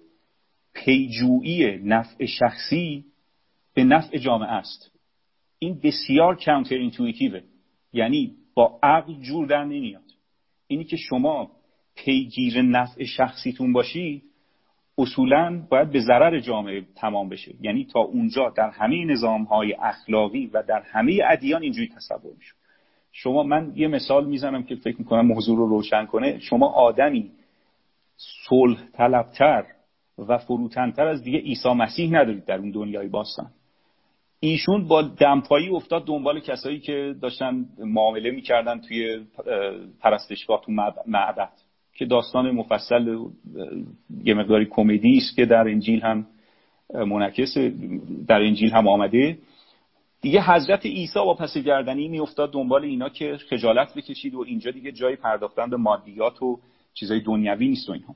پیجویی نفع شخصی به نفع جامعه است. این بسیار کانتر اینتویتیوه، یعنی با عقل جور در نمیاد. اینی که شما پیگیر نفع شخصیتون باشید اصولاً باید به ضرر جامعه تمام بشه. یعنی تا اونجا در همه نظام‌های اخلاقی و در همه ادیان اینجوری تصور میشه. شما، من یه مثال میزنم که فکر میکنم موضوع رو روشن کنه. شما آدمی صلح طلبتر و فروتنتر از دیگه عیسی مسیح ندارید در اون دنیای باستان. ایشون با دمپایی افتاد دنبال کسایی که داشتن معامله میکردن توی پرستشگاه تو معبد، که داستان مفصل یه مقداری کمدی است که در انجیل هم منعکس، در انجیل هم آمده. دیگه حضرت عیسی با پس گردنی میافتاد دنبال اینا که خجالت بکشید و اینجا دیگه جای پرداختن به مادیات و چیزای دنیوی نیست و اینها.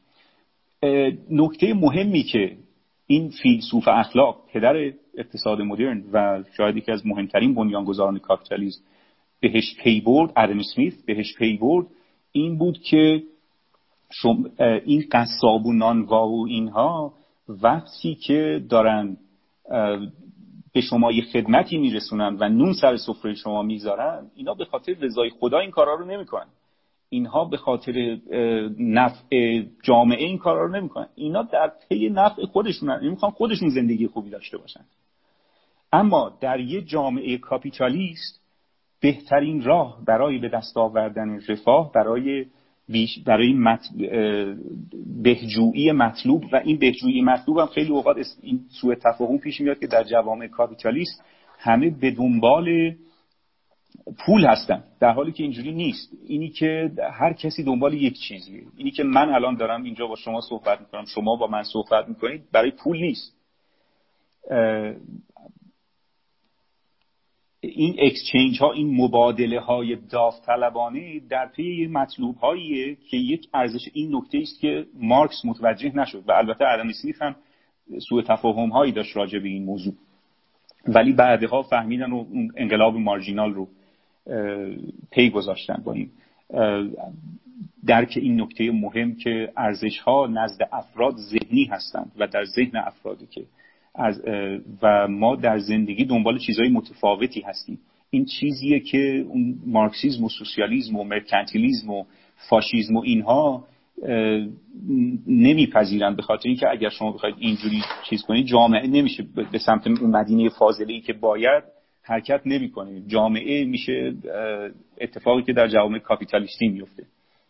نکته مهمی که این فیلسوف اخلاق، پدر اقتصاد مدرن و شاید یکی از مهمترین بنیانگذاران کاپیتالیسم بهش پی برد، ادم اسمیت بهش پی برد، این بود که این قصاب و نانوا و اینها وقتی که دارن به شما یه خدمتی میرسونن و نون سر سفره شما میذارن، اینا به خاطر رضای خدا این کارا رو نمیکنن. اینها به خاطر نفع جامعه این کارا رو نمیکنن. اینا در پی نفع خودشونن، میخوان خودشون زندگی خوبی داشته باشن. اما در یه جامعه کاپیتالیست بهترین راه برای به دست آوردن رفاه، برای بیش برای مط... بهجویی مطلوب، و این بهجویی مطلوب هم خیلی اوقات این سوء تفاهم پیش میاد که در جوامع کاپیتالیست همه به دنبال پول هستن، در حالی که اینجوری نیست. اینی که هر کسی دنبال یک چیزیه. اینی که من الان دارم اینجا با شما صحبت میکنم، شما با من صحبت میکنید، برای پول نیست. این اکسچنج ها، این مبادله های داوطلبانه در پی مطلوب هاییه که یک ارزش، این نکته است که مارکس متوجه نشد و البته ادم اسمیت هم سوء تفاهم هایی داشت راجع به این موضوع، ولی بعدها فهمیدن و اون انقلاب مارجینال رو پی گذاشتن با این درک این نکته مهم که ارزش ها نزد افراد ذهنی هستند و در ذهن افرادی که از و ما در زندگی دنبال چیزهای متفاوتی هستیم. این چیزیه که اون مارکسیسم و سوسیالیسم و مرکانتیلیسم و فاشیسم و اینها نمیپذیرن، به خاطر اینکه اگر شما بخواید اینجوری چیز کنید جامعه نمیشه به سمت اون مدینه فاضله‌ای که باید حرکت نمیکنه. جامعه میشه اتفاقی که در جوامع کاپیتالیستی میفته.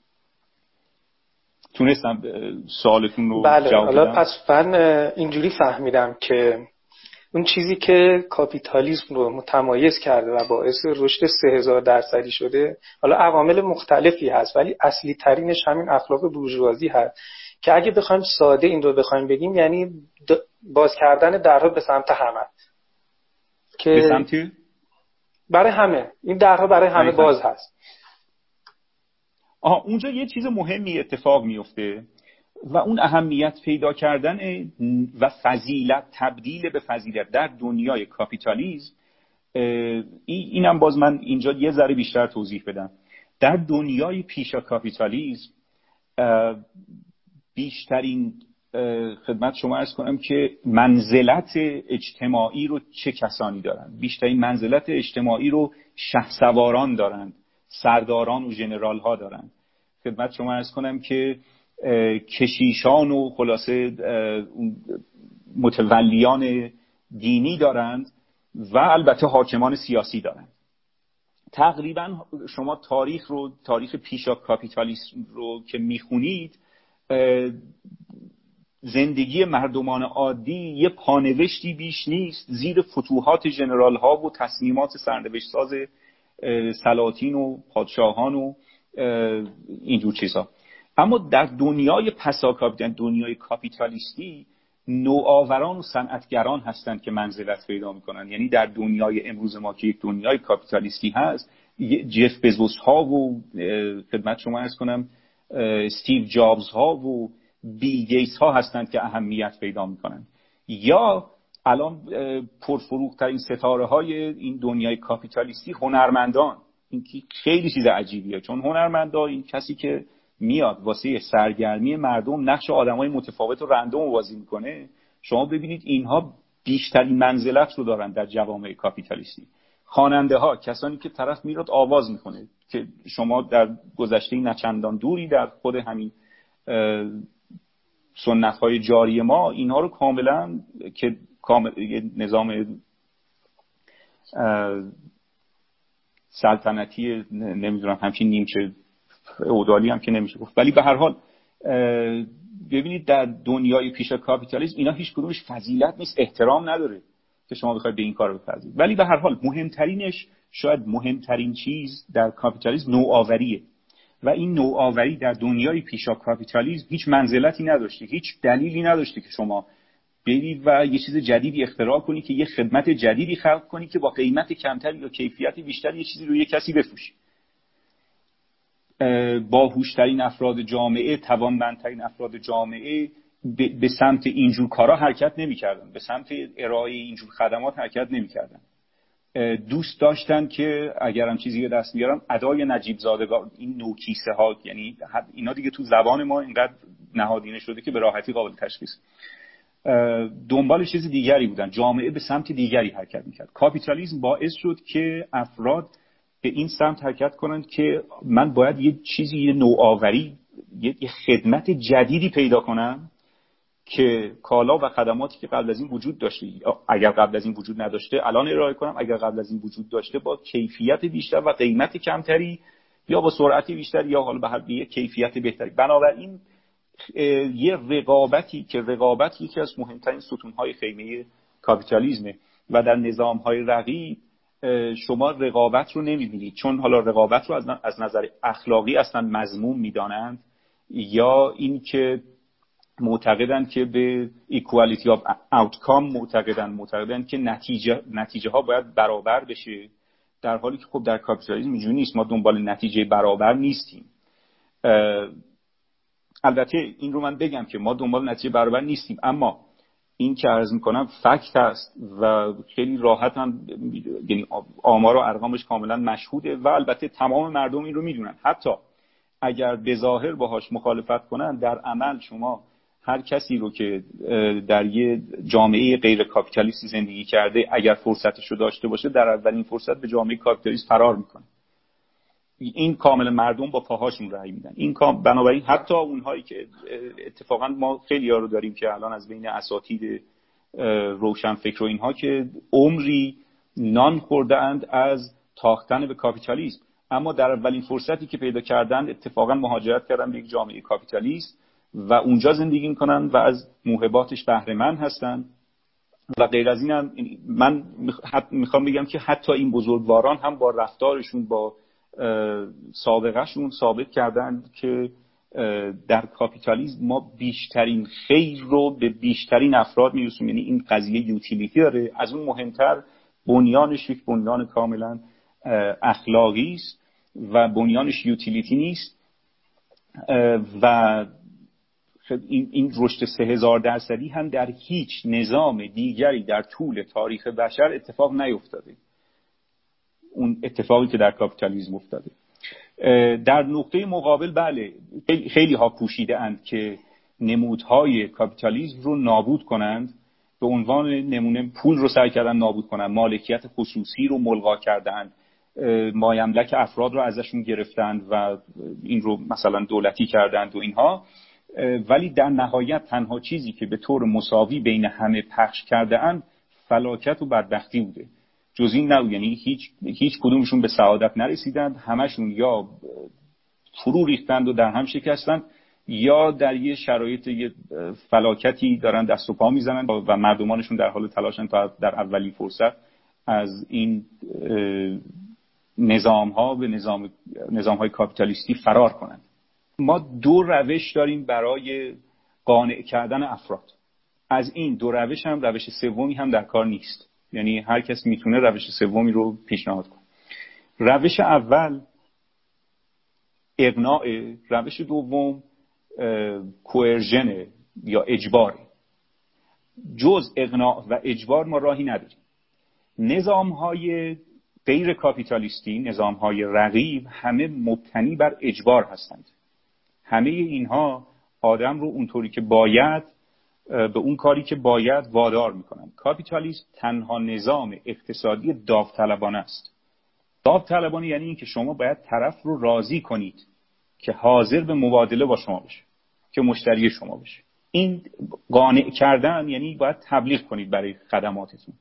تونستم سوالتون رو بله، جواب بدم؟ حالا پس من اینجوری فهمیدم که اون چیزی که کاپیتالیسم رو متمایز کرده و باعث رشد سه هزار درصدی شده، حالا عوامل مختلفی هست ولی اصلی ترینش همین اخلاق بورژوازی هست که اگه بخوایم ساده این رو بخوایم بگیم یعنی باز کردن درها به سمت همه، که به سمت برای همه این درها برای همه باز هست. آها، اونجا یه چیز مهمی اتفاق میفته و اون اهمیت پیدا کردن و فضیلت، تبدیل به فضیلت در دنیای کاپیتالیسم. اینم باز من اینجا یه ذره بیشتر توضیح بدم. در دنیای پیشا کاپیتالیسم بیشترین خدمت شما عرض کنم که منزلت اجتماعی رو چه کسانی دارند. بیشترین منزلت اجتماعی رو شهسواران دارند، سرداران و ژنرال ها دارند. خدمت شما عرض کنم که کشیشان و خلاصه متولیان دینی دارند و البته حاکمان سیاسی دارند. تقریبا شما تاریخ رو، تاریخ پیشا کاپیتالیسم رو که میخونید، زندگی مردمان عادی یه پانوشتی بیش نیست زیر فتوحات ژنرال ها و تصمیمات سرنوشت ساز سلاطین و پادشاهان و اینجور چیزها. اما در دنیای پسا کاپیتالیستی، دنیای کاپیتالیستی، نوآوران و صنعتگران هستند که منزلت پیدا میکنن. یعنی در دنیای امروز ما که یک دنیای کاپیتالیستی هست، جف بزوس ها و خدمت شما عرض کنم استیو جابز ها و بیل گیتس ها هستند که اهمیت پیدا میکنن. یا الان پرفروغ‌ترین ستاره های این دنیای کاپیتالیستی هنرمندان. این خیلی چیز عجیبیه، چون هنرمندا این کسی که میاد واسه سرگرمی مردم نقش آدمای متفاوت و رندوم بازی میکنه، شما ببینید اینها بیشترین منزلت رو دارن در جوامع کاپیتالیستی. خواننده ها، کسانی که طرف میاد آواز میکنه، که شما در گذشته نچندان دوری در خود همین سنت های جاری ما اینها رو کاملا که کامل نظام سلطنتی نمیدونم همچین نیمچه اودالی هم که نمیشه گفت، ولی به هر حال ببینید در دنیای پیش کاپیتالیسم اینا هیچ کدومش فضیلت نیست، احترام نداره که شما بخواید به این کار بپردازید. ولی به هر حال مهمترینش، شاید مهمترین چیز در کاپیتالیسم نوآوریه و این نوآوری در دنیای پیش کاپیتالیسم هیچ منزلتی نداشته، هیچ دلیلی نداشته که شما برید و یه چیز جدیدی اختراع کنی که یه خدمت جدیدی خلق کنی که با قیمت کمتری یا کیفیت بیشتری یه چیزی رو یه کسی بفروشی. باهوشترین افراد جامعه، توانمندترین افراد جامعه به سمت اینجور کارا حرکت نمی‌کردن، به سمت ارائه اینجور خدمات حرکت نمی‌کردن. دوست داشتن که اگرم چیزی به دست بیارن ادای نجیب زادگان، این نوکیسه ها، یعنی اینا دیگه تو زبان ما اینقدر نهادینه شده که به راحتی قابل تشخیص، دنبال چیز دیگری بودن. جامعه به سمت دیگری حرکت میکرد. کاپیتالیسم باعث شد که افراد به این سمت حرکت کنند که من باید یه چیزی، یه نوآوری، یه خدمت جدیدی پیدا کنم که کالا و خدماتی که قبل از این وجود داشته، اگر قبل از این وجود نداشته الان ارائه کنم، اگر قبل از این وجود داشته با کیفیت بیشتر و قیمت کمتری، یا با سرعت بیشتر، یا حالا به هر یه کیفیت بهتری. بنابراین یه رقابتی که رقابت یکی از مهمترین ستونهای خیمه کاپیتالیسمه و در نظام‌های رقیب شما رقابت رو نمی‌بینید، چون حالا رقابت رو از نظر اخلاقی اصلا مذموم می‌دانند، یا این که معتقدند که به equality of outcome معتقدند معتقدند که نتیجه نتیجه ها باید برابر بشه، در حالی که خب در کاپیتالیسم اینجوری نیست. ما دنبال نتیجه برابر نیستیم. البته این رو من بگم که ما دنبال نتیجه برابر نیستیم، اما این که عرض میکنم فکت هست و خیلی راحت هم، یعنی آمار و ارقامش کاملا مشهوده و البته تمام مردم این رو میدونن. حتی اگر به ظاهر باهاش مخالفت کنن، در عمل شما هر کسی رو که در یه جامعه غیر کاپیتالیستی زندگی کرده، اگر فرصتش رو داشته باشه، در اولین فرصت به جامعه کاپیتالیست فرار میکنه. این کامل مردم با پاهاشون رأی میدن. این کام بنابراین حتی اونهایی که اتفاقا ما خیلی ها رو داریم که الان از بین اساتید روشن فکر و اینها که عمری نان خوردند از تاختن به کاپیتالیسم، اما در اولین فرصتی که پیدا کردن اتفاقا مهاجرت کردن به یک جامعه کاپیتالیست و اونجا زندگی میکنن و از موهباتش بهره مند هستن و غیر از این هم. من میخوام بگم که حتی این بزرگواران هم با رفتارشون، با سابقهشون ثابت کردن که در کاپیتالیسم ما بیشترین خیر رو به بیشترین افراد میرسونیم. یعنی این قضیه یوتیلیتی داره. از اون مهمتر بنیانش یک بنیان کاملا اخلاقی است و بنیانش یوتیلیتی نیست و این این رشد سه هزار درصدی هم در هیچ نظام دیگری در طول تاریخ بشر اتفاق نیفتاده. اون اتفاقی که در کاپیتالیسم افتاده. در نقطه مقابل بله خیلی ها کوشیده اند که نمودهای کاپیتالیسم رو نابود کنند، به عنوان نمونه پول رو سعی کردن نابود کنند، مالکیت خصوصی رو ملغا کردند، مایملک افراد رو ازشون گرفتند و این رو مثلا دولتی کردند و اینها. ولی در نهایت تنها چیزی که به طور مساوی بین همه پخش کرده اند فلاکت و بدبختی بوده. جز این نه، یعنی هیچ هیچ کدومشون به سعادت نرسیدند. همشون یا فرو ریختند و در هم شکستند، یا در یه شرایط یه فلاکتی دارن دست و پا میزنن و مردمانشون در حال تلاشن تا در اولی فرصت از این نظام ها به نظام نظام های کاپیتالیستی فرار کنند. ما دو روش داریم برای قانع کردن افراد. از این دو روش هم روش سومی هم در کار نیست، یعنی هر کس میتونه روش سومی رو پیشنهاد کنه. روش اول اقناع، روش دوم کوئرژن یا اجبار. جز اقناع و اجبار ما راهی نداریم. نظام‌های غیر کاپیتالیستی، نظام‌های رقیب، همه مبتنی بر اجبار هستند. همه اینها آدم رو اونطوری که باید به اون کاری که باید وادار میکنن. کاپیتالیسم تنها نظام اقتصادی داوطلبانه است. داوطلبانه یعنی این که شما باید طرف رو راضی کنید که حاضر به مبادله با شما بشه، که مشتری شما بشه. این قانع کردن یعنی باید تبلیغ کنید برای خدماتتون.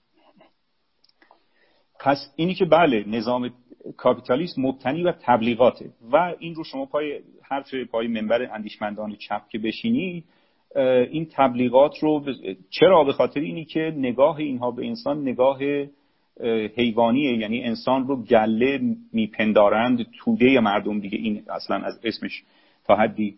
پس اینی که بله نظام کاپیتالیسم مبتنی بر تبلیغاته و این رو شما پای حرف پای منبر اندیشمندان چپ که بشینی، این تبلیغات رو ب... چرا؟ به خاطر اینی که نگاه اینها به انسان نگاه حیوانیه، یعنی انسان رو گله میپندارند، توده مردم دیگه، این اصلا از اسمش تا حدی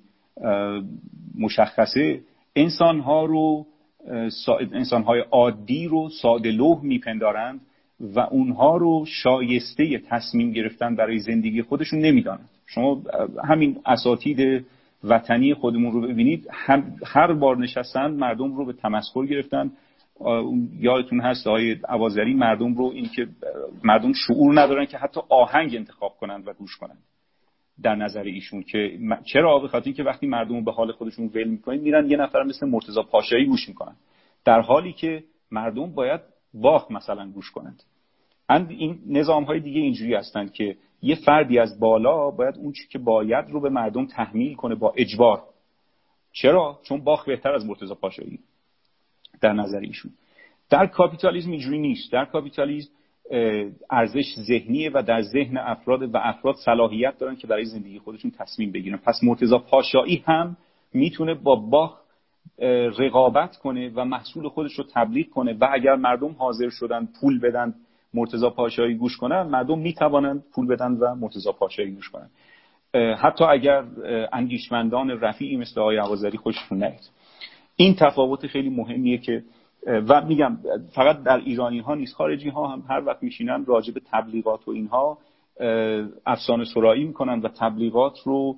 مشخصه. انسانها رو انسانهای عادی رو ساده لوح میپندارند و اونها رو شایسته تصمیم گرفتن برای زندگی خودشون نمیدانند. شما همین اساتید وطنی خودمون رو ببینید، هر بار نشستن مردم رو به تمسخر گرفتن. یادتون هست آقای اوازری مردم رو، این که مردم شعور ندارن که حتی آهنگ انتخاب کنند و گوش کنند در نظر ایشون، که چرا؟ به خاطر اینکه وقتی مردم رو به حال خودشون ول میکنید میرن یه نفر مثل مرتضی پاشایی گوش میکنن، در حالی که مردم باید باخ مثلا گوش کنند. اند این نظام های دیگه اینجوری هستند که یه فردی از بالا باید اون چیزی که باید رو به مردم تحمیل کنه با اجبار. چرا؟ چون باخ بهتر از مرتضی پاشایی در نظر ایشون. در کاپیتالیسم اینجوری نیست. در کاپیتالیسم ارزش ذهنیه و در ذهن افراد و افراد صلاحیت دارن که برای زندگی خودشون تصمیم بگیرن. پس مرتضی پاشایی هم میتونه با باخ رقابت کنه و محصول خودش رو تبلیغ کنه و اگر مردم حاضر شدن پول بدن مرتضی پاشایی گوش کنن، مردم میتوانند پول بدن و مرتضی پاشایی گوش کنن، حتی اگر اندیشمندان رفیعی مثل آقای اوازری خوششون نیاد. این تفاوت خیلی مهمیه که و میگم فقط در ایرانی ها نیست، خارجی ها هم هر وقت میشینن راجع به تبلیغات و اینها افسانه سرایی میکنن و تبلیغات رو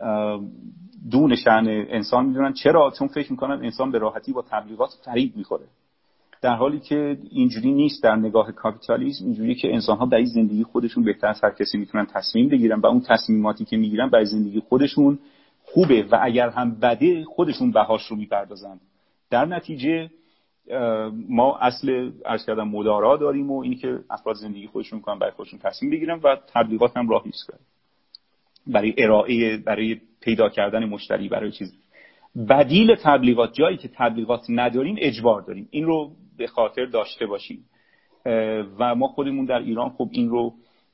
دون شأن انسان میدونن. چرا؟ چون فکر میکنن انسان به راحتی با تبلیغات فریب میخوره، در حالی که اینجوری نیست. در نگاه کاپیتالیسم اینجوریه که انسان ها برای زندگی خودشون بهتر از هر کسی میتونن تصمیم بگیرن و اون تصمیماتی که میگیرن برای زندگی خودشون خوبه و اگر هم بده خودشون بهاش رو میپردازن. در نتیجه ما اصل عرض کردم مدارا داریم و اینی که افراد زندگی خودشون کنن برای خودشون تصمیم بگیرن و تبلیغات هم راهی است برای ارائه، برای پیدا کردن مشتری، برای چیز. بدیل تبلیغات، جایی که تبلیغات نداریم اجبار داریم. این رو به خاطر داشته باشیم و ما خودمون در ایران خب این رو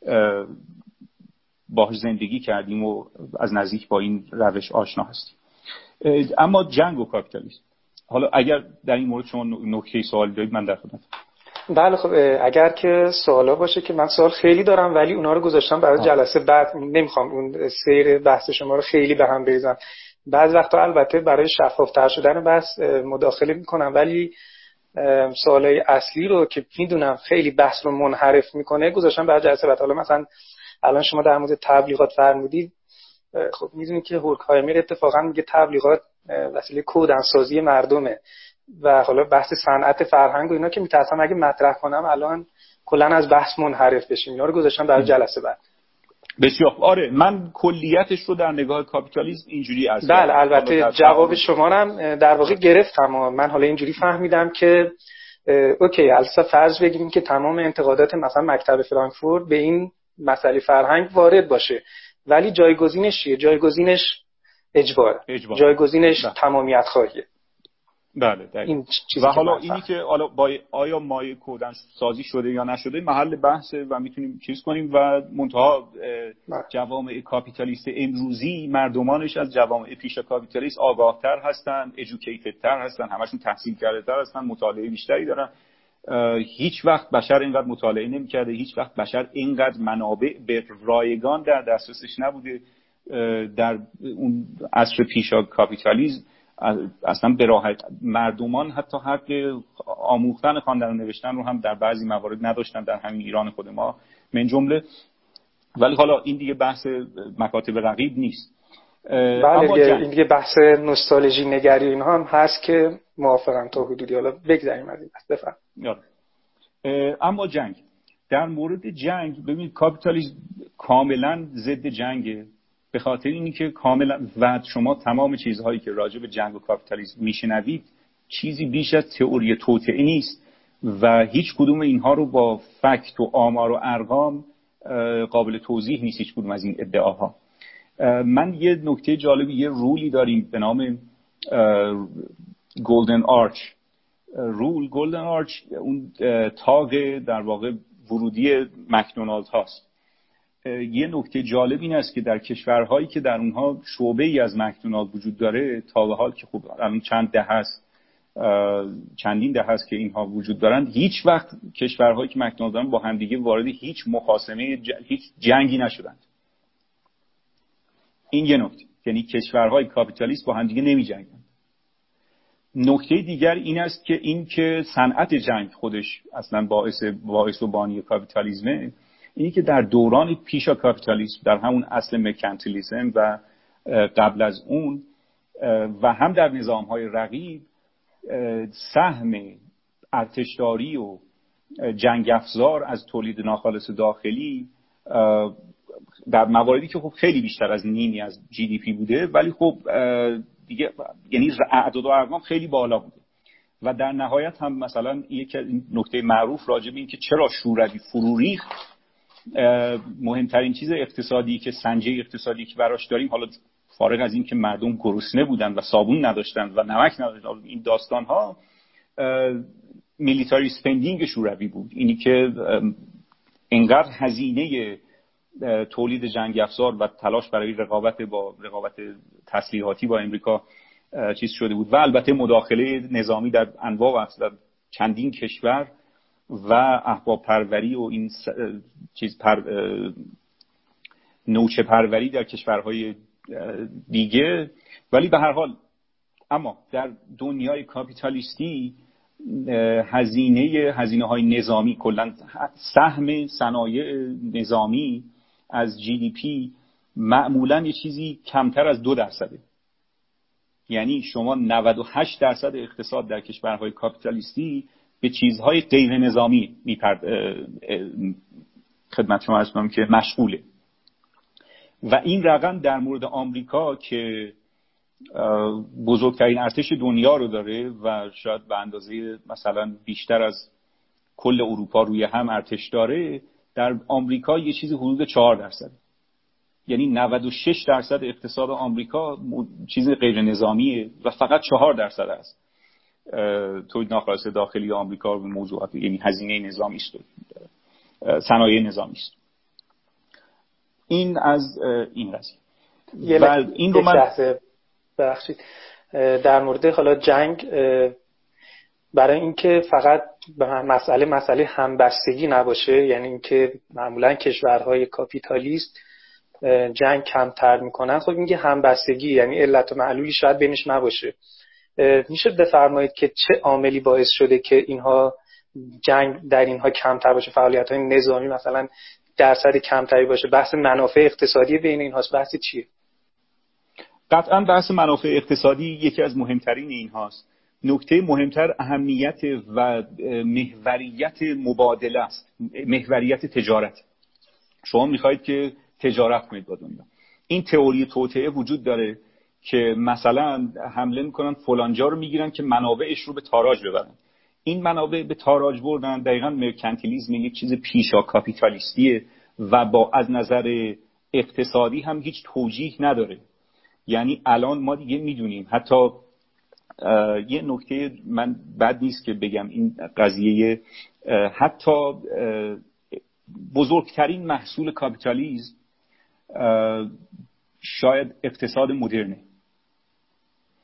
باهاش زندگی کردیم و از نزدیک با این روش آشنا هستیم. اما جنگ و کاپیتالیسم، حالا اگر در این مورد شما نکته سوال دارید من در خدمتم. بله خب اگر که سوالا باشه که من سوال خیلی دارم ولی اونا رو گذاشتم برای جلسه بعد، نمیخوام اون سیر بحث شما رو خیلی به هم بریزم. بعض وقتا البته برای شفافتر شدن بحث مداخله میکنم ولی سوالای اصلی رو که میدونم خیلی بحث رو منحرف میکنه گذاشتم برای جلسه بعد. حالا مثلا الان شما در مورد تبلیغات فرمودید، خب میدونید که هورکهایمر اتفاقا میگه تبلیغات وسیله کودنسازی مردمه و حالا بحث صنعت فرهنگ و اینا که میترسم اگه مطرح کنم الان کلا از بحث منحرف بشیم. اینا رو گذاشتم برای جلسه بعد. بسیار آره، من کلیتش رو در نگاه کاپیتالیسم اینجوری عرض کردم. بله البته جواب شما رو هم در واقع گرفتم و من حالا اینجوری فهمیدم که اوکی البته فرض بگیریم که تمام انتقادات مثلا مکتب فرانکفورت به این مسئله فرهنگ وارد باشه، ولی جایگزینش چیه؟ جایگزینش اجبار، اجبار. جایگزینش تمامیت خواهیه. بله این و حالا اینی که حالا با آیا مایه کودن سازی شده یا نشده محل بحثه و میتونیم چیز کنیم و منتها جوامع کاپیتالیست امروزی مردمانش از جوامع پیش کاپیتالیست آگاهتر هستن، ادوکیتدتر هستن، همشون تحصیل کرده تر هستن، مطالعه بیشتری دارن هیچ وقت بشر اینقدر مطالعه نمی‌کرده، هیچ وقت بشر اینقدر منابع به رایگان در دسترسش نبوده. در اون عصر پیشا کاپیتالیسم اصلا به راحت مردمان حتی حق آموختن خواندن و نوشتن رو هم در بعضی موارد نداشتن، در همین ایران خود ما من جمله. ولی حالا این دیگه بحث مکاتب رقیب نیست. بله دیگه این دیگه بحث نوستالژی نگری اینها هم هست که موافقم تا حدودی. حالا بگذاریم از این بحث. بفرمایید. اما جنگ، در مورد جنگ ببینید کاپیتالیسم کاملا ضد جنگه، به خاطر اینی که کاملا و شما تمام چیزهایی که راجع به جنگ و کاپیتالیسم میشنوید چیزی بیش از تئوری توطئه نیست و هیچ کدوم اینها رو با فکت و آمار و ارقام قابل توضیح نیست هیچ کدوم از این ادعاها. من یه نکته جالبی، یه رولی داریم به نام گلدن آرچ رول. گلدن آرچ اون تاق در واقع ورودی مکدونالد هاست. یه نکته جالب این است که در کشورهایی که در اونها شعبه‌ای از مکدونالد وجود داره تا به حال که خب الان چند دهه است چندین دهه است که اینها وجود دارند، هیچ وقت کشورهایی که مکدونالد دارن با همدیگه وارد هیچ مخاصمه ج... هیچ جنگی نشدند. این یه نکته، یعنی کشورهای کاپیتالیست با همدیگه نمی‌جنگند. نکته دیگر این است که این که صنعت جنگ خودش اصلا باعث باعث و بانی کاپیتالیسمه، اینی که در دوران پیشا کاپیتالیسم، در همون اصل مرکانتیلیسم و قبل از اون و هم در نظام‌های رقیب، سهم ارتشداری و جنگ افزار از تولید ناخالص داخلی در مواردی که خب خیلی بیشتر از نیمی از جی دی پی بوده، ولی خب دیگه یعنی اعداد و ارقام خیلی بالا بوده. و در نهایت هم مثلا یک نکته معروف راجع به این که چرا شوروی فرو ریخت، مهمترین چیز اقتصادی که سنجه اقتصادی که براش داریم، حالا فارغ از این که مردم گرسنه بودن و صابون نداشتن و نمک نداشتن، این داستان ها، میلیتاری سپندینگ شوروی بود. اینی که انقدر هزینه تولید جنگ افزار و تلاش برای رقابت با رقابت تسلیحاتی با امریکا چیز شده بود و البته مداخله نظامی در انواع و اقسام چندین کشور و احباب پروری و این چیز پر نوچه پروری در کشورهای دیگه. ولی به هر حال اما در دنیای کاپیتالیستی هزینه هزینه های نظامی، کلا سهم صنایع نظامی از جی دی پی معمولا یه چیزی کمتر از دو درصده. یعنی شما نود و هشت درصد اقتصاد در کشورهای کاپیتالیستی به چیزهای غیر نظامی میپرد خدمت شما عرض کنم که مشغوله. و این رقم در مورد آمریکا که بزرگترین ارتش دنیا رو داره و شاید به اندازه مثلا بیشتر از کل اروپا روی هم ارتش داره، در آمریکا یه چیزی حدود چهار درصد. یعنی نود و شش درصد اقتصاد آمریکا چیز غیر نظامیه و فقط چهار درصد است تولید ناخالص داخلی آمریکا به موضوعات یعنی هزینه نظامی است، صنایع نظامی است. این از این قضیه. و این رو من بخشید در مورد حالا جنگ، برای اینکه فقط مسئله مسئله همبستگی نباشه، یعنی اینکه معمولا کشورهای کاپیتالیست جنگ کمتر میکنن، خب میگه همبستگی یعنی علت و معلولی شاید بینش نباشه. میشه بفرمایید که چه عاملی باعث شده که اینها جنگ در اینها کمتر باشه، فعالیت‌های نظامی مثلا درصد کمتری باشه؟ بحث منافع اقتصادی بین اینهاست، بحث چیه؟ قطعا بحث منافع اقتصادی یکی از مهمترین اینهاست. نکته مهمتر اهمیت و محوریت مبادله است، محوریت تجارت. شما میخواید که تجارت کنید با دنیا. این تئوری توطئه وجود داره که مثلا حمله میکنن فلانجا رو میگیرن که منابعش رو به تاراج ببرن. این منابع به تاراج بردن دقیقاً مرکانتیلیسم، یک چیز پیشا کاپیتالیستیه و با از نظر اقتصادی هم هیچ توجیه نداره. یعنی الان ما دیگه میدونیم، حتی یه نکته من بد نیست که بگم، این قضیه حتی بزرگترین محصول کاپیتالیسم شاید اقتصاد مدرنه.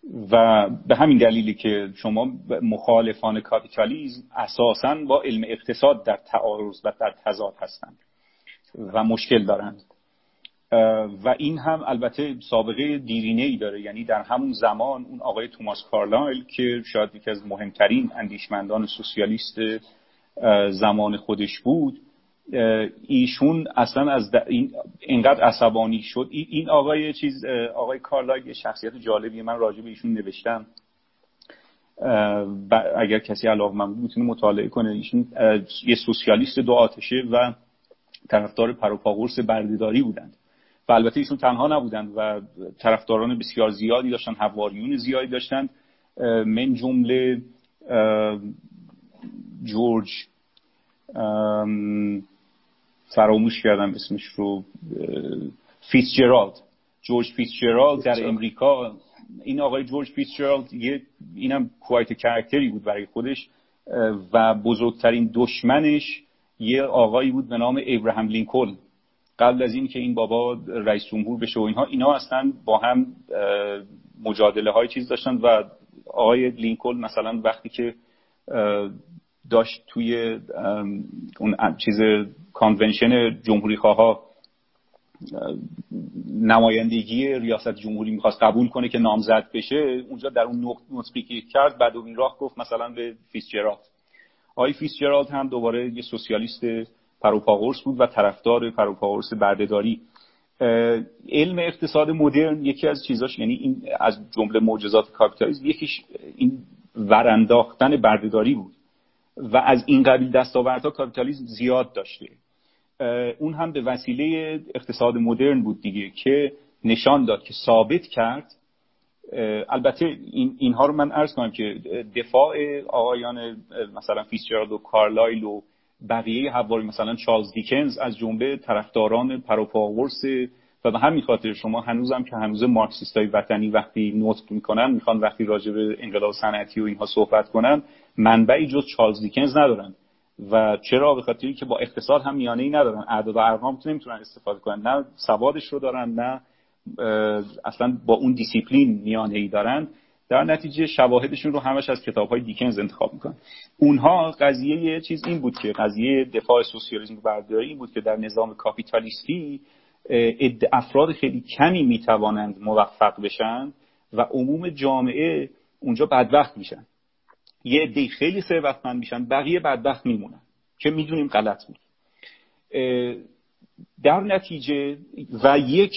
و به همین دلیلی که شما مخالفان کاپیتالیسم اساساً با علم اقتصاد در تعارض و در تضاد هستند و مشکل دارند و این هم البته سابقه دیرینه‌ای داره. یعنی در همون زمان اون آقای توماس کارلایل که شاید یکی از مهمترین اندیشمندان سوسیالیست زمان خودش بود، ایشون اصلا از این اینقدر عصبانی شد. این آقای چیز آقای کارلایل یه شخصیت جالبیه، من راجع به ایشون نوشتم، اگر کسی علاقه‌مند بود میتونه مطالعه کنه. ایشون یه سوسیالیست دو آتشه و طرفدار پروپاگورس بردهداری بودند و البته ایشون تنها نبودند و طرفداران بسیار زیادی داشتن، حواریون زیادی داشتن، من جمله جورج فراموش کردم اسمش رو، فیتزجرالد، جورج فیتزجرالد در امریکا. این آقای جورج فیتزجرالد یه اینم کوایت کاراکتری بود برای خودش و بزرگترین دشمنش یه آقایی بود به نام ابراهام لینکلن. قبل از این که این بابا رئیس جمهور بشه و اینها اینا اصلا با هم مجادله های چیز داشتن و آقای لینکلن مثلا وقتی که داشت توی اون چیز کانونشن جمهوری خواها نمایندگی ریاست جمهوری میخواست قبول کنه که نامزد بشه، اونجا در اون نطقی که کرد بعد این راه گفت مثلا به فیتزجرالد. آقای فیتزجرالد هم دوباره یه سوسیالیست پروپاگورس بود و طرفدار پروپاگورس بردهداری. علم اقتصاد مدرن یکی از چیزاش، یعنی این از جمله معجزات کاپیتالیسم، یکیش این ورانداختن بردهداری بود و از این قبیل دستاوردها کاپیتالیسم زیاد داشته. اون هم به وسیله اقتصاد مدرن بود دیگه که نشان داد که ثابت کرد. البته این اینها رو من عرض کنم که دفاع آقایان مثلا فیتزجرالد و کارلایل و بقیه حواری مثلا چارلز دیکنز از جمله طرفداران پروپاگورس و به همین خاطر شما هنوزم که هنوز مارکسیستای وطنی وقتی نطق میکنن میخوان وقتی راجع به انقلاب صنعتی و اینها صحبت کنن منبعی جز چارلز دیکنز ندارن. و چرا؟ به خاطری که با اقتصاد هم میانه‌ای ندارن، اعداد و ارقام نمیتونن استفاده کنن، نه سوادش رو دارن نه اصلا با اون دیسیپلین میانه‌ای دارن. در نتیجه شواهدشون رو همش از کتاب‌های دیکنز انتخاب میکنن. اونها قضیه یه چیز این بود که قضیه دفاع سوسیالیسم و بردهداری این بود که در نظام کاپیتالیستی افراد خیلی کمی میتوانند موفق بشن و عموم جامعه اونجا بدبخت میشن. یه عده خیلی ثروتمند میشن، بقیه بدبخت میمونن که میدونیم غلط بود. در نتیجه و یک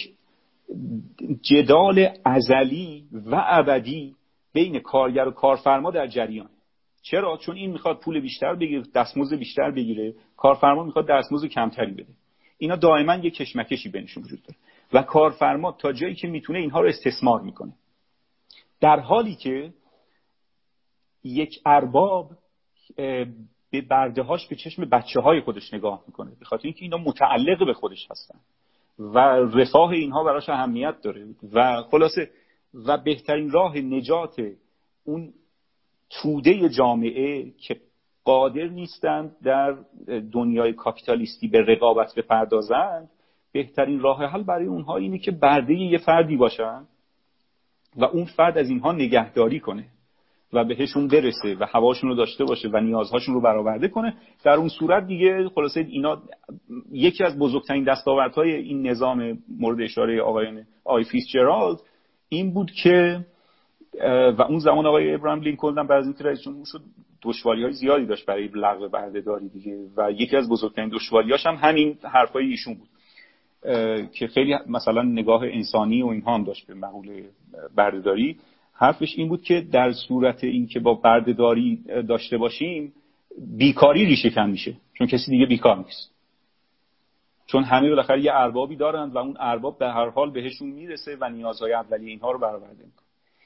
جدال ازلی و ابدی بین کارگر و کارفرما در جریان. چرا؟ چون این میخواد پول بیشتر بگیره، دستمزد بیشتر بگیره، کارفرما میخواد دستمزد کمتری بده. اینا دائما یک کشمکشی بینشون وجود داره و کارفرما تا جایی که میتونه اینها رو استثمار میکنه، در حالی که یک ارباب به برده‌هاش به چشم بچه‌های خودش نگاه میکنه، به خاطر اینکه اینا متعلق به خودش هستن و رفاه اینها براش اهمیت داره و خلاصه و بهترین راه نجات اون توده جامعه که قادر نیستند در دنیای کاپیتالیستی به رقابت بپردازند، بهترین راه حل برای اونها اینه که برده یه فردی باشن و اون فرد از اینها نگهداری کنه و بهشون برسه و هواشون رو داشته باشه و نیازهاشون رو برآورده کنه. در اون صورت دیگه خلاصه اینا یکی از بزرگترین دستاوردهای این نظام مورد اشاره آقایان آقای فیتزجرالد این بود که و اون زمان آقای ابراهام لینکلن هم بعد از اینکه رئیس جمهور شد دشواری‌های زیادی داشت برای لغو بردهداری دیگه و یکی از بزرگترین دشواریاش هم همین حرفای ایشون بود که خیلی مثلا نگاه انسانی و اینها هم داشت به مقوله بردهداری. حرفش این بود که در صورت این که با بردهداری داشته باشیم بیکاری ریشه کن میشه، چون کسی دیگه بیکار نیست، چون همه بالاخره یه اربابی دارند و اون ارباب به هر حال بهشون میرسه و نیازهای اولیه اینها رو برآورده میکنه.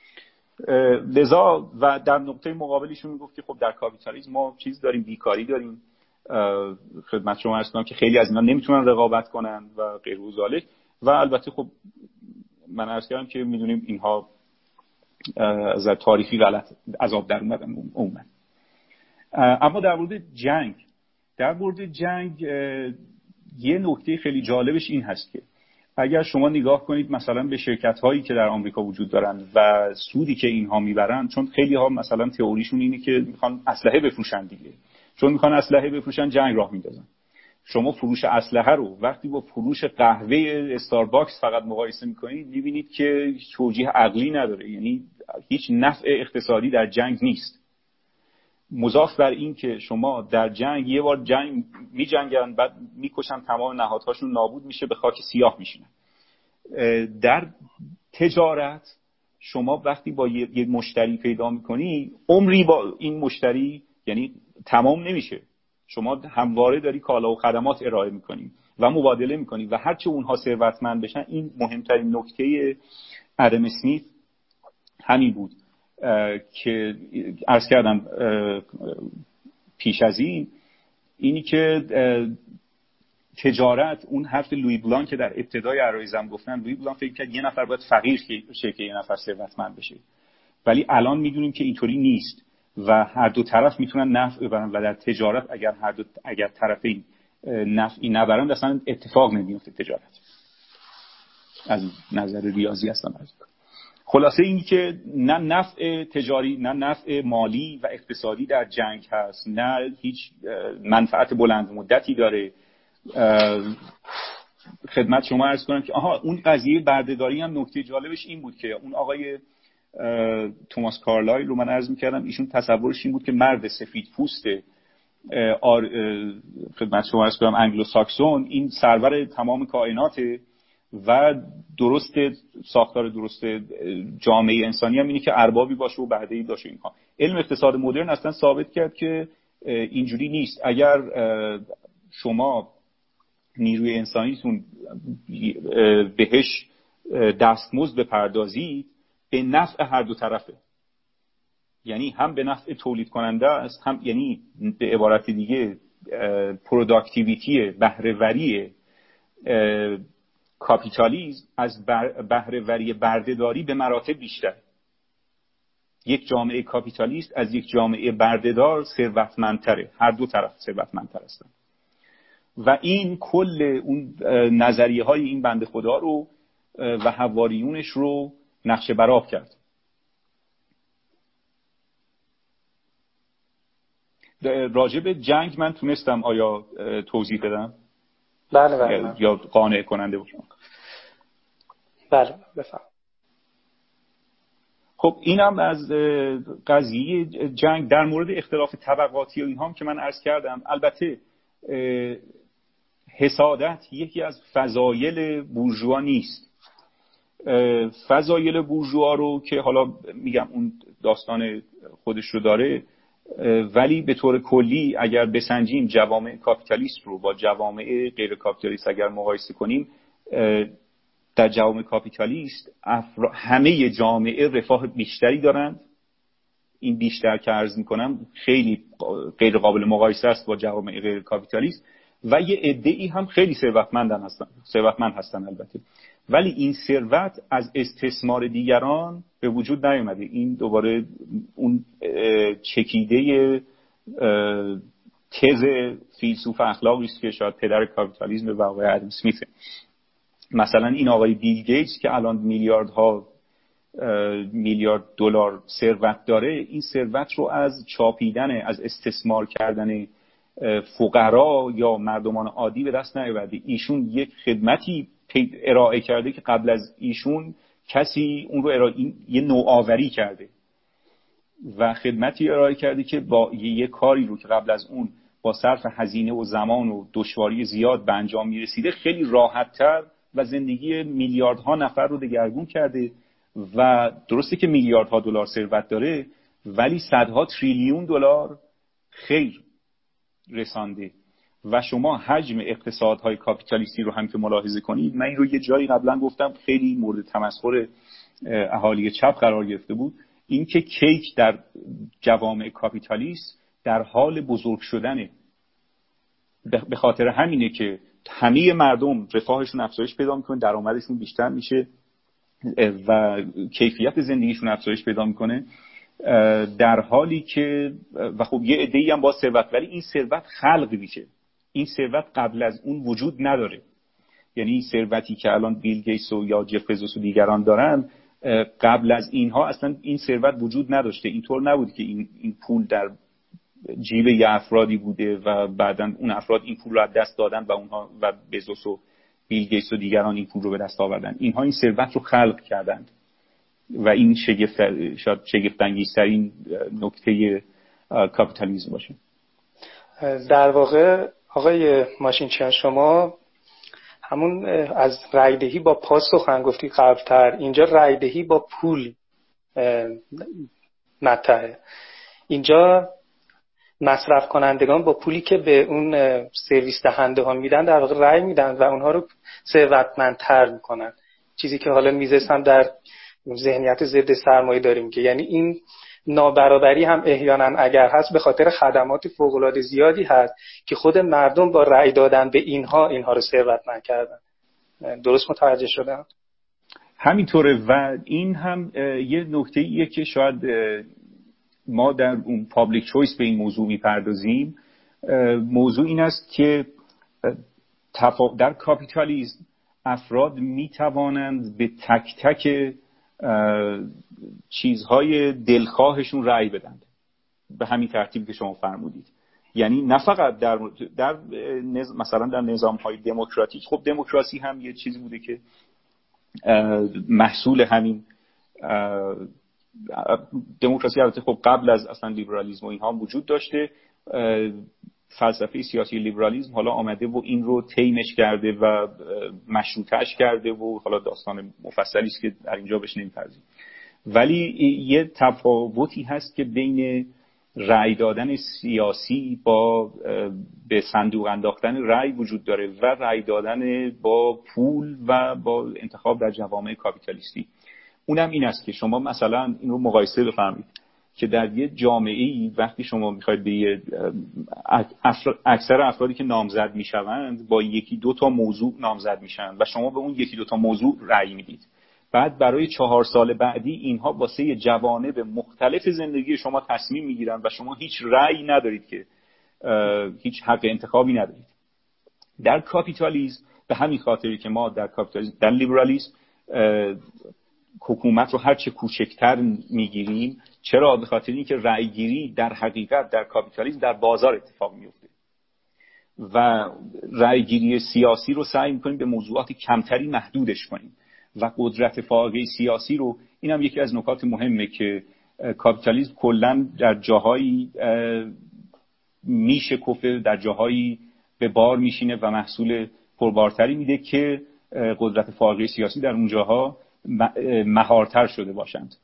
لذا و در نقطه مقابلشون میگفت که خب در کاپیتالیسم ما چیز داریم، بیکاری داریم. خدمت شما عرض کنم که خیلی از اینا نمیتونن رقابت کنن و غیر و ذالک. و البته خب من عرض کردم که میدونیم اینها از تاریخی غلط عذاب در اومدن عموما. اما در مورد جنگ در مورد جنگ یه نکته خیلی جالبش این هست که اگر شما نگاه کنید مثلا به شرکت هایی که در آمریکا وجود دارن و سودی که اینها میبرن، چون خیلی ها مثلا تئوریشون اینه که میخوان اسلحه بفروشن دیگه، چون میخوان اسلحه بفروشن جنگ راه میندازن. شما فروش اسلحه رو وقتی با فروش قهوه استارباکس فقط مقایسه میکنید میبینید که توجیه عقلی نداره، یعنی هیچ نفع اقتصادی در جنگ نیست. مضاف بر این که شما در جنگ یه بار جنگ میجنگن، بعد میکشن، تمام نهادهاشون نابود میشه، به خاک سیاه میشینن. در تجارت شما وقتی با یه مشتری پیدا میکنی، عمری با این مشتری یعنی تمام نمیشه، شما همواره داری کالا و خدمات ارائه میکنی و مبادله میکنی و هرچه اونها ثروتمند بشن. این مهمترین نکته ادم اسمیت همین بود که عرض کردم پیش از این، اینی که تجارت، اون حرف لوی بلان که در ابتدای عرایزم گفتن، لوی بلان فکر کرد یه نفر باید فقیر شه که یه نفر ثروتمند بشه، ولی الان میدونیم که اینطوری نیست و هر دو طرف میتونن نفع ببرن و در تجارت اگر هر دو اگر طرفین نفعی نبرن اصلا اتفاق نمیفته تجارت. از نظر ریاضی هستم. خلاصه این که نه نفع تجاری نه نفع مالی و اقتصادی در جنگ هست، نه هیچ منفعت بلند مدتی داره. خدمت شما عرض کنم که آها اون قضیه بردهداری هم نکته جالبش این بود که اون آقای توماس کارلایل رو من عرض می‌کردم، ایشون تصورش این بود که مرد سفید پوست آر... خدمت شما عرض کنم انگلو ساکسون این سرور تمام کائناته و درست ساختار درست جامعه انسانی هم اینه که اربابی باشه و برده‌ای باشه. اینها علم اقتصاد مدرن اصلا ثابت کرد که اینجوری نیست. اگر شما نیروی انسانیتون بهش دستمزد بپردازید به نفع هر دو طرفه، یعنی هم به نفع تولید کننده است، هم یعنی به عبارت دیگه پروداکتیویتی بهره‌وری کاپیتالیسم از بهره‌وری بردهداری به مراتب بیشتر. یک جامعه کاپیتالیست از یک جامعه بردهدار ثروتمندتره، هر دو طرف ثروتمندتر هستن و این کل اون نظریه های این بنده خدا رو و حواریونش رو نقشه برآب کرد. راجع به جنگ من تونستم آیا توضیح بدم؟ بله بله. یا قانع کننده باشم؟ بله بفهم. خب اینم از قضیه جنگ. در مورد اختلاف طبقاتی و اینها هم که من عرض کردم، البته حسادت یکی از فضایل بورژوا نیست. فضایل بورژوا رو که حالا میگم اون داستان خودش رو داره، ولی به طور کلی اگر بسنجیم جوامع کاپیتالیست رو با جوامع غیر کاپیتالیست اگر مقایسه کنیم، در جوامع کاپیتالیست افرا... همه جامعه رفاه بیشتری دارند. این بیشتر که عرض میکنم خیلی غیر قابل مقایسه است با جوامع غیر کاپیتالیست و یه عده‌ای هم خیلی ثروتمندن هستن ثروتمند هستن البته، ولی این ثروت از استثمار دیگران به وجود نیامده. این دوباره اون چکیده تز فیلسوف اخلاقی است که شاید پدر کاپیتالیسم و آقای ادم اسمیت. مثلا این آقای بیل گیتس که الان میلیاردها میلیارد دلار ثروت داره، این ثروت رو از چاپیدن، از استثمار کردن فقرا یا مردمان عادی به دست نیاورده. ایشون یک خدمتی ارائه کرده که قبل از ایشون کسی اون رو ارائه یه نوآوری کرده و خدمتی ارائه کرده که با یه کاری رو که قبل از اون با صرف هزینه و زمان و دشواری زیاد به انجام میرسیده خیلی راحت‌تر و زندگی میلیاردها نفر رو دگرگون کرده. و درسته که میلیاردها دلار ثروت داره ولی صدها تریلیون دلار خیر رسانده. و شما حجم اقتصادهای کاپیتالیستی رو هم که ملاحظه کنید، من این رو یه جایی قبلا گفتم خیلی مورد تمسخر اهالی چپ قرار گرفته بود، این که کیک در جوامع کاپیتالیست در حال بزرگ شدنه. به خاطر همینه که همه مردم رفاهشون افزایش پیدا میکنه، درآمدشون بیشتر میشه و کیفیت زندگیشون افزایش پیدا میکنه، در حالی که و خب یه عده‌ای هم با ثروت، ولی این ثروت خلق میشه، این ثروت قبل از اون وجود نداره. یعنی ثروتی که الان بیل گیتس و یا جف بزوس و دیگران دارن قبل از اینها اصلا این ثروت وجود نداشته. اینطور نبود که این این پول در جیب یه افرادی بوده و بعداً اون افراد این پول رو از دست دادن و اونها و بزوس و بیل گیتس و دیگران این پول رو به دست آوردن. اینها این ثروت رو خلق کردند و این شگفت شاید شگفت انگیزترین نکته کاپیتالیسم باشه. در واقع آقای ماشینچیان شما همون از رایدهی با پاس سخن گفتی قبلتر، اینجا رایدهی با پول مطرحه. اینجا مصرف کنندگان با پولی که به اون سرویس دهنده ها میدن در واقع رای میدن و اونها رو ثروتمندتر میکنن، چیزی که حالا میزس هم در ذهنیت ضد سرمایه داریم که یعنی این نابرابری هم احیانا اگر هست به خاطر خدمات فوق‌العاده زیادی هست که خود مردم با رای دادن به اینها اینها رو ثروتمند کردن. درست متوجه شدم؟ همینطوره و این هم یه نکته ایه که شاید ما در اون پابلیک چویس به این موضوع میپردازیم. موضوع این است که در کاپیتالیسم افراد میتوانند به تک تک چیزهای دلخواهشون رأی بدن به همین ترتیب که شما فرمودید. یعنی نه فقط در, در مثلا در نظام‌های دموکراتیک، خب دموکراسی هم یه چیزی بوده که محصول همین دموکراسی البته خب قبل از اصلا لیبرالیسم و اینها هم وجود داشته. فلسفه سیاسی لیبرالیسم حالا آمده و این رو طیمش کرده و مشروطه‌اش کرده و حالا داستان مفصلی است که در اینجا بهش نمی‌پردازیم. ولی یه تفاوتی هست که بین رأی دادن سیاسی با به صندوق انداختن رأی وجود داره و رأی دادن با پول و با انتخاب در جوامع کاپیتالیستی. اونم این است که شما مثلا این رو مقایسه بفرمایید که در یه جامعه‌ای وقتی شما میخواید به یه اکثر افرادی که نامزد میشوند با یکی دو تا موضوع نامزد میشن و شما به اون یکی دو تا موضوع رأی میدید، بعد برای چهار سال بعدی اینها واسه جوانب مختلف زندگی شما تصمیم میگیرن و شما هیچ رأی ندارید، که هیچ حق انتخابی ندارید. در کاپیتالیسم به همین خاطری که ما در کاپیتالیسم در لیبرالیسم حکومت رو هرچه کوچکتر میگیریم. چرا؟ به خاطر اینکه رأی گیری در حقیقت در کاپیتالیسم در بازار اتفاق میفته و رأی گیری سیاسی رو سعی میکنیم به موضوعات کمتری محدودش کنیم و قدرت فائقه سیاسی رو، اینم یکی از نکات مهمه که کاپیتالیسم کلا در جاهایی میشکفه، در جاهایی به بار میشینه و محصول پربارتری میده که قدرت فائقه سیاسی در اون جاها مهارتر شده باشند.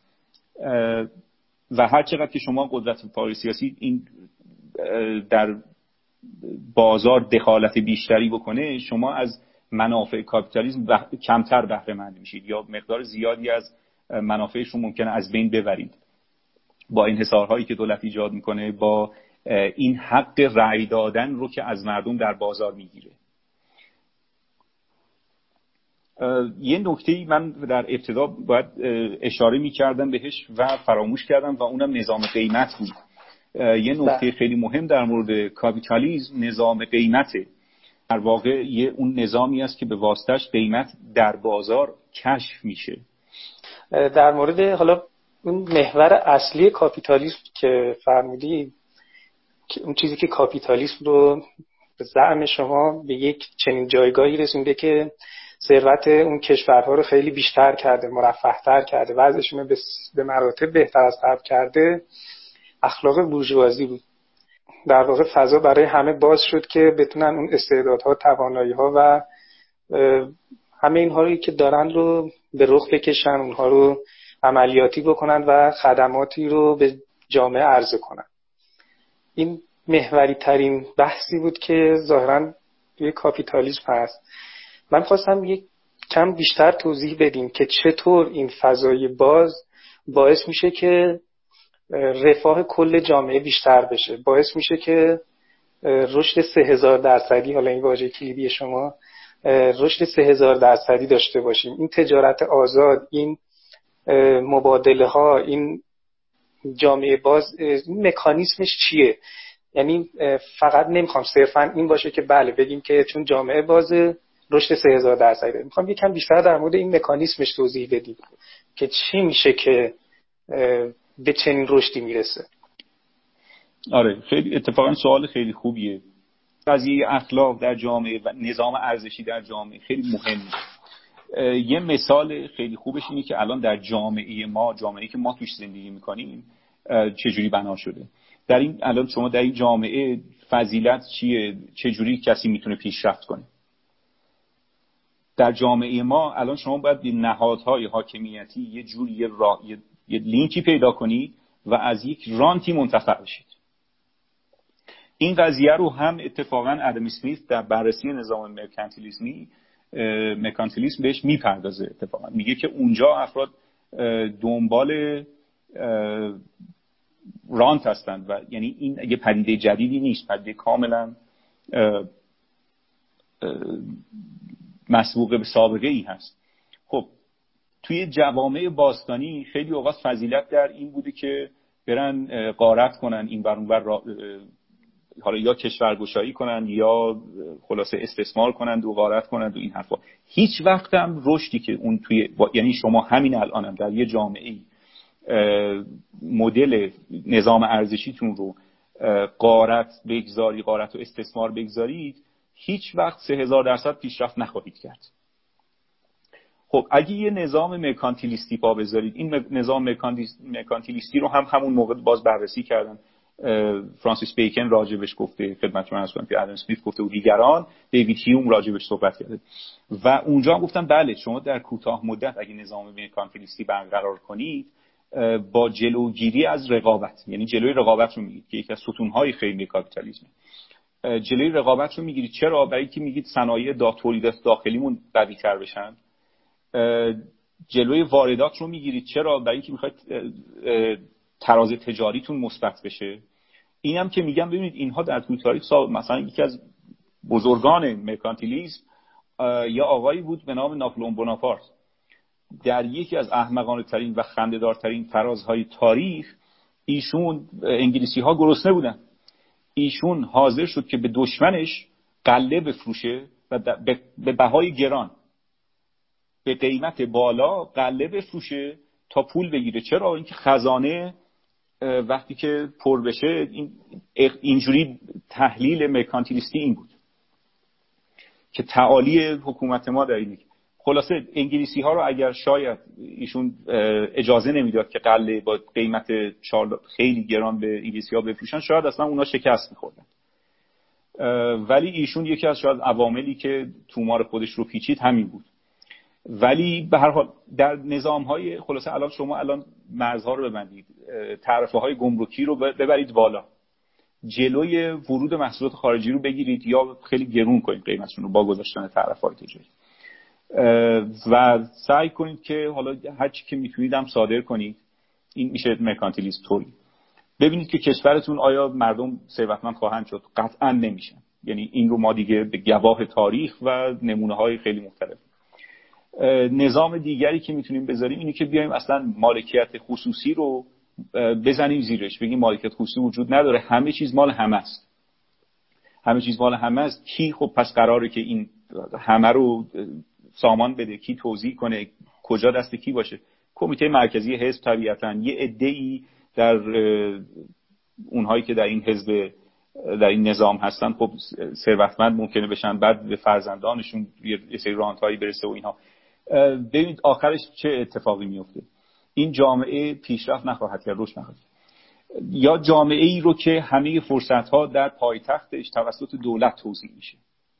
و هر چقدر که شما قدرت فائقه سیاسی این در بازار دخالت بیشتری بکنه، شما از منافع کاپیتالیسم بح... کمتر بهره مند میشید یا مقدار زیادی از منافعش رو ممکنه از بین ببرید با انحصارهایی که دولت ایجاد میکنه، با این حق رأی دادن رو که از مردم در بازار میگیره. یه نکته‌ای من در ابتدا باید اشاره می‌کردم بهش و فراموش کردم و اونم نظام قیمت بود. یه نکته خیلی مهم در مورد کاپیتالیسم نظام قیمته. در واقع یه اون نظامی است که به واسطش قیمت در بازار کشف میشه. در مورد حالا اون محور اصلی کاپیتالیسم که فرمودی، اون چیزی که کاپیتالیسم رو به زعم شما به یک چنین جایگاهی رسونده که ثروت اون کشورها رو خیلی بیشتر کرده، مرفه‌تر کرده، وضعشون رو به مراتب بهتر از قبل کرده، اخلاق بورژوازی بود. در واقع فضا برای همه باز شد که بتونن اون استعدادها، توانایی‌ها و همه اینها رو که دارن رو به رخ بکشن، اونها رو عملیاتی بکنن و خدماتی رو به جامعه عرضه کنن. این محوری ترین بحثی بود که ظاهراً توی کاپیتالیسم هست. من خواستم یک کم بیشتر توضیح بدیم که چطور این فضای باز باعث میشه که رفاه کل جامعه بیشتر بشه، باعث میشه که رشد سه هزار درصدی، حالا این واژه کلیدی شما، رشد سه هزار درصدی داشته باشیم. این تجارت آزاد، این مبادله ها، این جامعه باز، این مکانیزمش چیه؟ یعنی فقط نمیخوام صرفا این باشه که بله بگیم که چون جامعه بازه رشد سه هزار درصدی داریم. میخوام یکم بیشتر در مورد این مکانیزمش توضیح بدید که چی میشه که به چنین رشدی میرسه. آره خیلی اتفاقا سوال خیلی خوبیه. قضیه اخلاق در جامعه و نظام ارزشی در جامعه خیلی مهمه. یه مثال خیلی خوبش اینه که الان در جامعه ما، جامعه‌ای که ما توش زندگی میکنیم چجوری بنا شده. در این الان شما در این جامعه فضیلت چیه؟ چجوری کسی میتونه پیشرفت کنه؟ در جامعه ما الان شما باید به نهادهای حاکمیتی یه جوری یه, را... یه... یه لینکی پیدا کنید و از یک رانتی منتفع بشید. این قضیه رو هم اتفاقا ادم اسمیت در بررسی نظام مرکانتیلیسمی مرکانتیلیسم بهش میپردازه. اتفاقا میگه که اونجا افراد دنبال رانت هستند و یعنی این یه پدیده جدیدی نیست، پدیده کاملا مسبوق به سابقه ای هست. خب توی جوامع باستانی خیلی اوقات فضیلت در این بوده که برن غارت کنن این بر اون بر، حالا یا کشورگشایی کنن یا خلاصه استثمار کنند و غارت کنند و این حرفا. هیچ وقت هم رشدی که اون توی یعنی شما همین الانم هم در یه جامعه مدل نظام ارزشیتون رو غارت بگذاری، غارت و استثمار بگذارید، هیچ وقت سه هزار درصد پیشرفت نخواهید کرد. خب اگه یه نظام مرکانتیلیستی پا بذارید، این نظام مرکانتیلیستی رو هم همون موقع باز بررسی کردن. فرانسیس بیکن راجبش گفته، خدمتتون عرض کنم که ادم اسمیت گفته و دیگران، دیوید هیوم راجبش صحبت کرده و اونجا هم گفتن بله شما در کوتاه مدت اگه نظام مرکانتیلیستی برقرار کنید با جلوگیری از رقابت، یعنی جلوی رقابت رو میگیرید که یکی از ستونهای خیلی کاپیتالیسم، جلوی رقابت رو میگیرید. چرا؟ برای اینکه میگید صنایع تولیدات داخلیمون قوی‌تر بشن. جلوی واردات رو میگیرید. چرا؟ برای اینکه میخواید تراز تجاریتون مثبت بشه. اینم که میگم ببینید اینها در طول تاریخ مثلا یکی از بزرگان مرکانتیلیسم یا آقایی بود به نام ناپلئون بوناپارت. در یکی از احمقانه ترین و خنده‌دارترین فرازهای تاریخ ایشون، انگلیسی ها گرسنه بودن، ایشون حاضر شد که به دشمنش قله بفروشه و به بهای گران، به قیمت بالا قله بفروشه تا پول بگیره. چرا؟ اینکه خزانه وقتی که پر بشه، این اینجوری تحلیل مرکانتیلیستی این بود که تعالی حکومت ما در اینه. خلاصه انگلیسی ها رو اگر شاید ایشون اجازه نمیداد که قله با قیمت خیلی گران به انگلیسی ها بفروشن، شاید اصلا اونا شکست میخوردن. ولی ایشون یکی از شاید عواملی که تومار خودش رو پیچید همین بود. ولی به هر حال در نظام‌های خلاصه الان شما الان مرزها رو ببندید، تعرفه‌های گمرکی رو ببرید بالا، جلوی ورود محصولات خارجی رو بگیرید یا خیلی گرون کنید قیمتشون رو با گذاشتن تعرفه‌های تجاری و سعی کنید که حالا هر چی که میتونید هم صادر کنید. این میشه مرکانتیلیسم تولید. ببینید که کشورتون آیا مردم ثروتمند خواهند شد؟ قطعا نمیشن. یعنی این رو ما دیگه به گواه تاریخ و نمونه‌های خیلی مختلف. نظام دیگری که میتونیم بذاریم اینه که بیایم اصلا مالکیت خصوصی رو بزنیم زیرش، بگیم مالکیت خصوصی وجود نداره، همه چیز مال همه است، همه چیز مال همه است. کی خب پس قراره که این همه رو سامان بده؟ کی توزیع کنه؟ کجا دست کی باشه؟ کمیته مرکزی حزب طبیعتاً یه عده‌ای در اونهایی که در این حزب در این نظام هستن خب ثروتمند ممکنه بشن، بعد به فرزندانشون یه سری رانت‌هایی برسه و اینها. ببینید آخرش چه اتفاقی میفته. این جامعه پیشرفت نخواهد کرد، رشد نخواهد کرد. یا جامعه ای رو که همه فرصت‌ها در پایتختش توسط دولت توزیع میشه.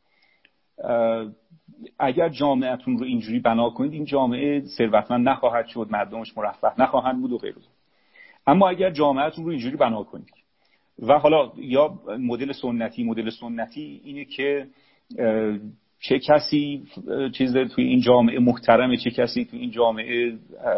اگر جامعهتون رو اینجوری بنا کنید، این جامعه ثروتمند نخواهد شد، مردمش مرفه نخواهند بود و غیره. اما اگر جامعهتون رو اینجوری بنا کنید و حالا یا مدل سنتی مدل سنتی اینه که چه کسی چیز توی این جامعه محترمه، چه کسی توی این جامعه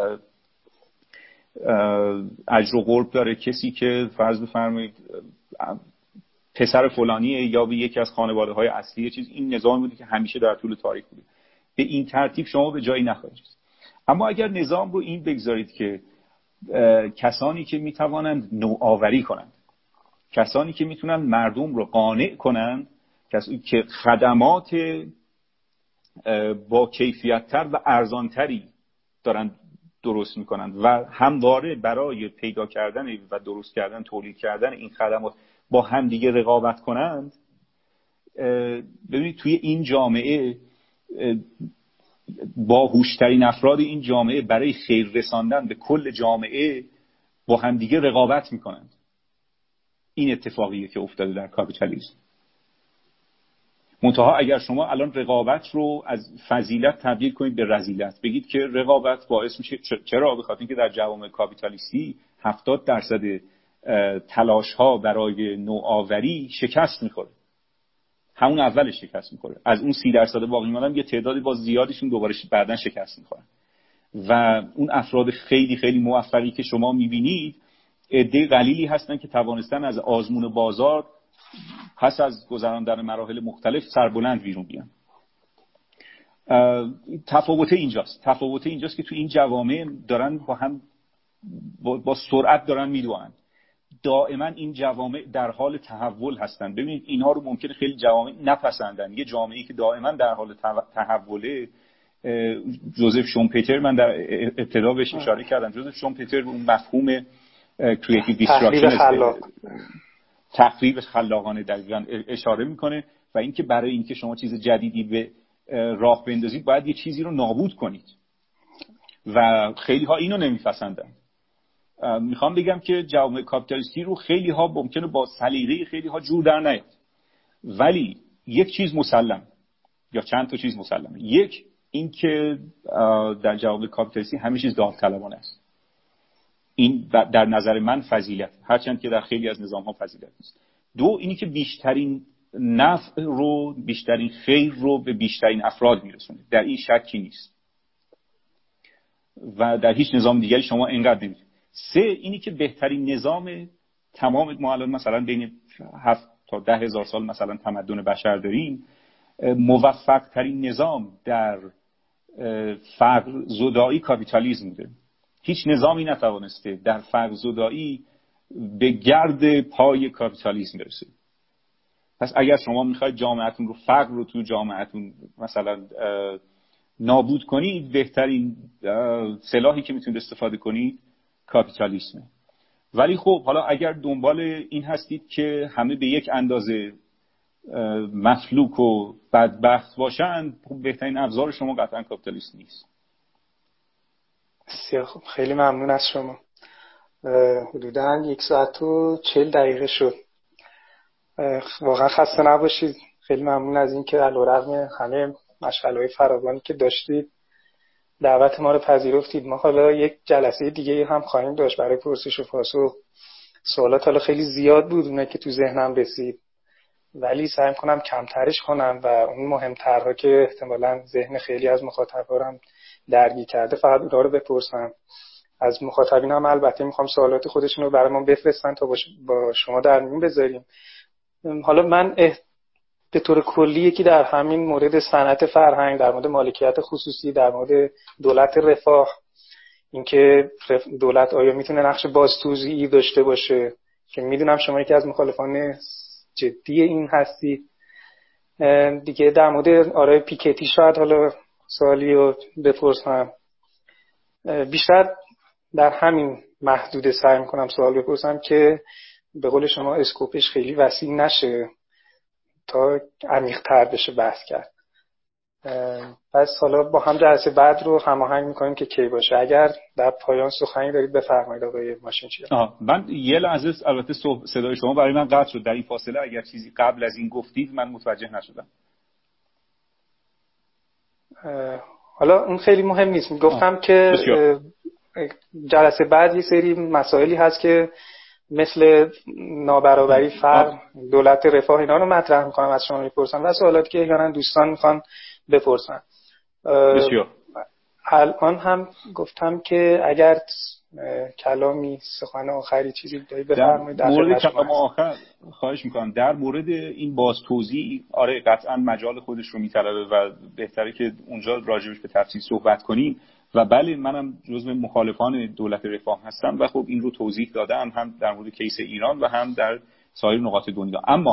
اجر و قرب داره، کسی که فرض بفرمایید پسر فلانیه یا به یکی از خانواده‌های اصلی چیز. این نظام بوده که همیشه در طول تاریخ بوده. به این ترتیب شما به جایی نخواهید رسید. اما اگر نظام رو این بگذارید که کسانی که میتوانند نوآوری کنند، کسانی که میتونن مردم رو قانع کنن که خدمات با کیفیت‌تر و ارزانتری دارن درست میکنن و همواره برای پیدا کردن و درست کردن تولید کردن این خدمات با همدیگه رقابت کنند. ببینید توی این جامعه با هوشترین افراد این جامعه برای خیر رساندن به کل جامعه با همدیگه رقابت میکنند. این اتفاقیه که افتاده در کاپیتالیسم. منتها اگر شما الان رقابت رو از فضیلت تبدیل کنید به رذیلت، بگید که رقابت باعث میشه، چرا؟ به خاطر اینکه در جوامع کاپیتالیستی هفتاد درصد تلاش ها برای نوآوری شکست میخوره، همون اولش شکست میخوره، از اون سی درصد باقی ماندن یه تعدادی باز زیادشون دوباره بعدن شکست میخورن و اون افراد خیلی خیلی موفقی که شما میبینید عده قلیلی هستن که توانستن از آزمون بازار پس از گذراندن مراحل مختلف سربلند بیرون بیان. تفاوت اینجاست تفاوت اینجاست که تو این جوامع دارن با هم با, با سرعت دارن میدوئن. دائما این جوامع در حال تحول هستن. ببینید اینها رو ممکنه خیلی جوامع نپسندن. یه جامعه‌ای که دائما در حال تحوله، جوزف شومپتر، من در ابتدا بهش اشاره کردم، جوزف شومپتر به اون مفهوم کریتیو دیستراکشن، تخریب خلاقانه دقیقاً اشاره میکنه و اینکه برای اینکه شما چیز جدیدی به راه بندازید باید یه چیزی رو نابود کنید و خیلی ها اینو نمیپسندن. میخوام بگم که جوامع کاپیتالیستی رو خیلی ها ممکنه با سلیقه خیلی ها جور در نیاد، ولی یک چیز مسلم یا چند تا چیز مسلمه. یک، این که در جوامع کاپیتالیستی همه چیز داوطلبانه است. این در نظر من فضیلت، هرچند که در خیلی از نظام ها فضیلت نیست. دو، اینی که بیشترین نفع رو، بیشترین خیر رو به بیشترین افراد میرسونه، در این شکی نیست و در هیچ نظام دیگری شما اینقدر نمی‌بینید. سه، اینی که بهترین نظام تمام، ما الان مثلا بین هفت تا ده هزار سال مثلا تمدن بشر داریم، موفق ترین نظام در فقر زدایی کاپیتالیسم بوده. هیچ نظامی نتوانسته در فقر زدایی به گرد پای کاپیتالیسم برسه. پس اگر شما میخواید جامعهتون رو، فقر رو تو جامعهتون مثلا نابود کنید، بهترین سلاحی که میتونید استفاده کنید کاپیتالیسمه. ولی خب حالا اگر دنبال این هستید که همه به یک اندازه مفلوک و بدبخت باشند، بهترین ابزار شما قطعا کاپیتالیسم نیست. بسیار خوب، خیلی ممنون از شما. حدوداً یک ساعت و چهل دقیقه شد. واقعا خسته نباشید. خیلی ممنون از این که علیرغم همه مشغله‌های فراوانی که داشتید دعوت ما رو پذیرفتید. ما حالا یک جلسه دیگه هم خواهیم داشت برای پرسش و پاسخ. سوالات حالا خیلی زیاد بود اونه که تو ذهنم رسید، ولی سعی می‌کنم کمترش کنم و اون مهم‌ترها که احتمالاً ذهن خیلی از مخاطبا رو درگیر کرده فقط اونها رو بپرسم. از مخاطبین هم البته می‌خوام سوالات خودشون رو برامون بفرستن تا با شما در میون بذاریم. حالا من به طور کلی که در همین مورد صنعت فرهنگ، در مورد مالکیت خصوصی، در مورد دولت رفاه، اینکه دولت آیا میتونه نقش بازتوزیعی داشته باشه، که میدونم شما یکی از مخالفان جدی این هستید دیگه. در مورد آرای پیکتی شاید حالا سوالی رو بپرسم، بیشتر در همین محدوده سعی میکنم سوال بپرسم که به قول شما اسکوپش خیلی وسیع نشه تا عمیق‌تر بشه بحث کرد. پس حالا با هم جلسه بعد رو هماهنگ میکنیم که کی باشه. اگر در پایان سخنی دارید بفرمایید آقای ماشینچی. آها، من یه لحظه، البته صدای شما برای من قطع شد در این فاصله، اگر چیزی قبل از این گفتید من متوجه نشدم. حالا اون خیلی مهم نیست. گفتم که بسیار. جلسه بعد یه سری مسائلی هست که مثل نابرابری، فقر، دولت رفاه، اینا رو مطرح میکنم از شما میپرسم و سوالاتی که احیانا دوستان میخوان بپرسن. بسیار. الان هم گفتم که اگر کلامی، سخن آخری چیزی دارید بفرمایید. در مورد کلام آخر خواهش میکنم. در مورد این باز توزیع، آره قطعا مجال خودش رو میطلبه و بهتره که اونجا راجبش به تفصیل صحبت کنیم و بله منم جزو مخالفان دولت رفاه هستم و خب این رو توضیح دادم هم در مورد کیس ایران و هم در سایر نقاط دنیا. اما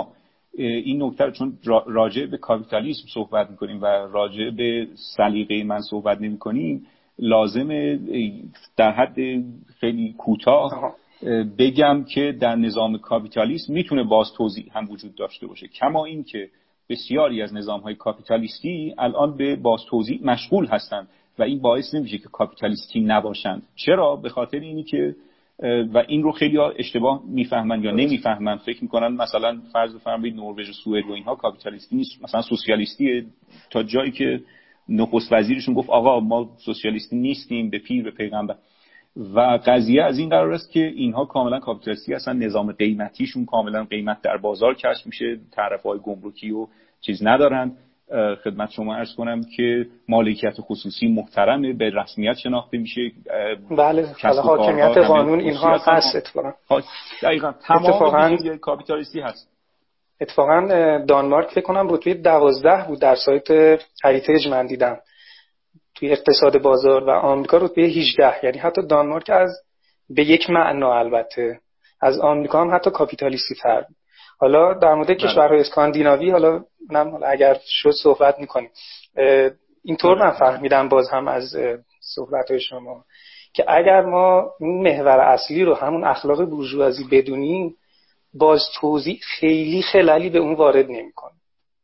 این نکته چون راجع به کاپیتالیسم صحبت میکنیم و راجع به سلیقه من صحبت نمیکنیم، لازمه در حد خیلی کوتاه بگم که در نظام کاپیتالیسم میتونه باز توزیع هم وجود داشته باشه، کما این که بسیاری از نظام‌های کاپیتالیستی الان به باز توزیع مشغول هستند و این باعث نمیشه که کاپیتالیستی نباشند. چرا؟ به خاطر اینی که و این رو خیلی ها اشتباه میفهمن یا نمیفهمن، فکر میکنن مثلا فرض بفرمایید نروژ و سوئد و اینها کاپیتالیستی نیست، مثلا سوسیالیستیه، تا جایی که نخست وزیرشون گفت آقا ما سوسیالیستی نیستیم به پیر به پیغمبر. و قضیه از این قرار است که اینها کاملا کاپیتالیستی هستن، نظام قیمتیشون کاملا قیمت در بازار کشف میشه، تعرفه‌های گمرکی و چیز ندارن. خدمت شما عرض کنم که مالکیت خصوصی محترمه، به رسمیت شناخته میشه. بله، حالا حاکمیت قانون اینها هست اتفاقا. دقیقاً تمام این کاپیتالیستی هست. اتفاقا دانمارک فکر کنم رتبه دوازده بود در سایت هریتیج من دیدم توی اقتصاد بازار و آمریکا رتبه هجده، یعنی حتی دانمارک از به یک معنا البته از آمریکا هم حتی کاپیتالیستی تر. حالا در مورد کشورهای اسکاندیناوی حالا من اگر شد صحبت می‌کنیم. اینطور من فهمیدم باز هم از صحبت‌های شما که اگر ما این محور اصلی رو همون اخلاق بورژوازی بدونیم، باز توزیع خیلی خلالی به اون وارد نمی‌کنه.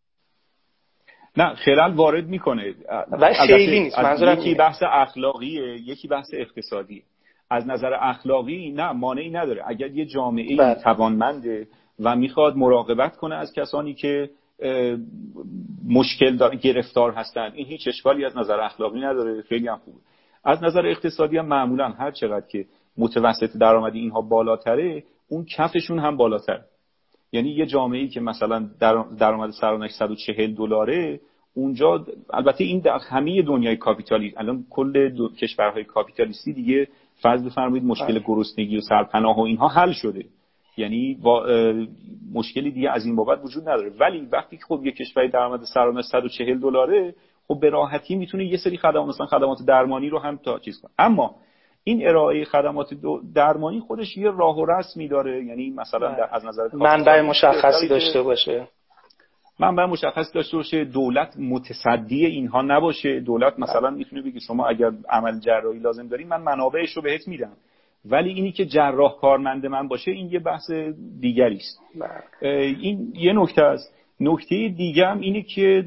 نه خلال وارد میکنه و خیلی نیست، منظورم یکی بحث اخلاقیه یکی بحث اقتصادی. از نظر اخلاقی نه مانعی نداره اگر یه جامعه توانمنده و میخواد مراقبت کنه از کسانی که مشکل دارن گرفتار هستن، این هیچ اشکالی از نظر اخلاقی نداره، خیلی هم خوبه. از نظر اقتصادی هم معمولا هر چقدر که متوسط درآمدی اینها بالاتره اون کفشون هم بالاتره. یعنی یه جامعه‌ای که مثلا درآمد سرانش صد و چهل دلاره، اونجا البته این در همه دنیای کاپیتالی الان کل کشورهای کاپیتالیستی دیگه فرض بفرمایید مشکل گرسنگی و سرپناه و اینها حل شده، یعنی مشکلی دیگه از این بابت وجود نداره. ولی وقتی که خب یه کشوری درآمد سرانش صد و چهل دلاره، خب به راحتی میتونه یه سری خدمات مثلا خدمات درمانی رو هم تا چیز کنه. اما این ارائه خدمات درمانی خودش یه راه و رسمی داره، یعنی مثلا در از نظر منبع مشخصی داشته باشه منبع مشخصی داشته باشه دولت متصدی اینها نباشه. دولت مثلا میتونه بگه شما اگر عمل جراحی لازم داری من منابعش رو بهت میدم، ولی اینی که جراح کارمند من باشه این یه بحث دیگری است. این یه نکته است. نکته دیگه هم اینه که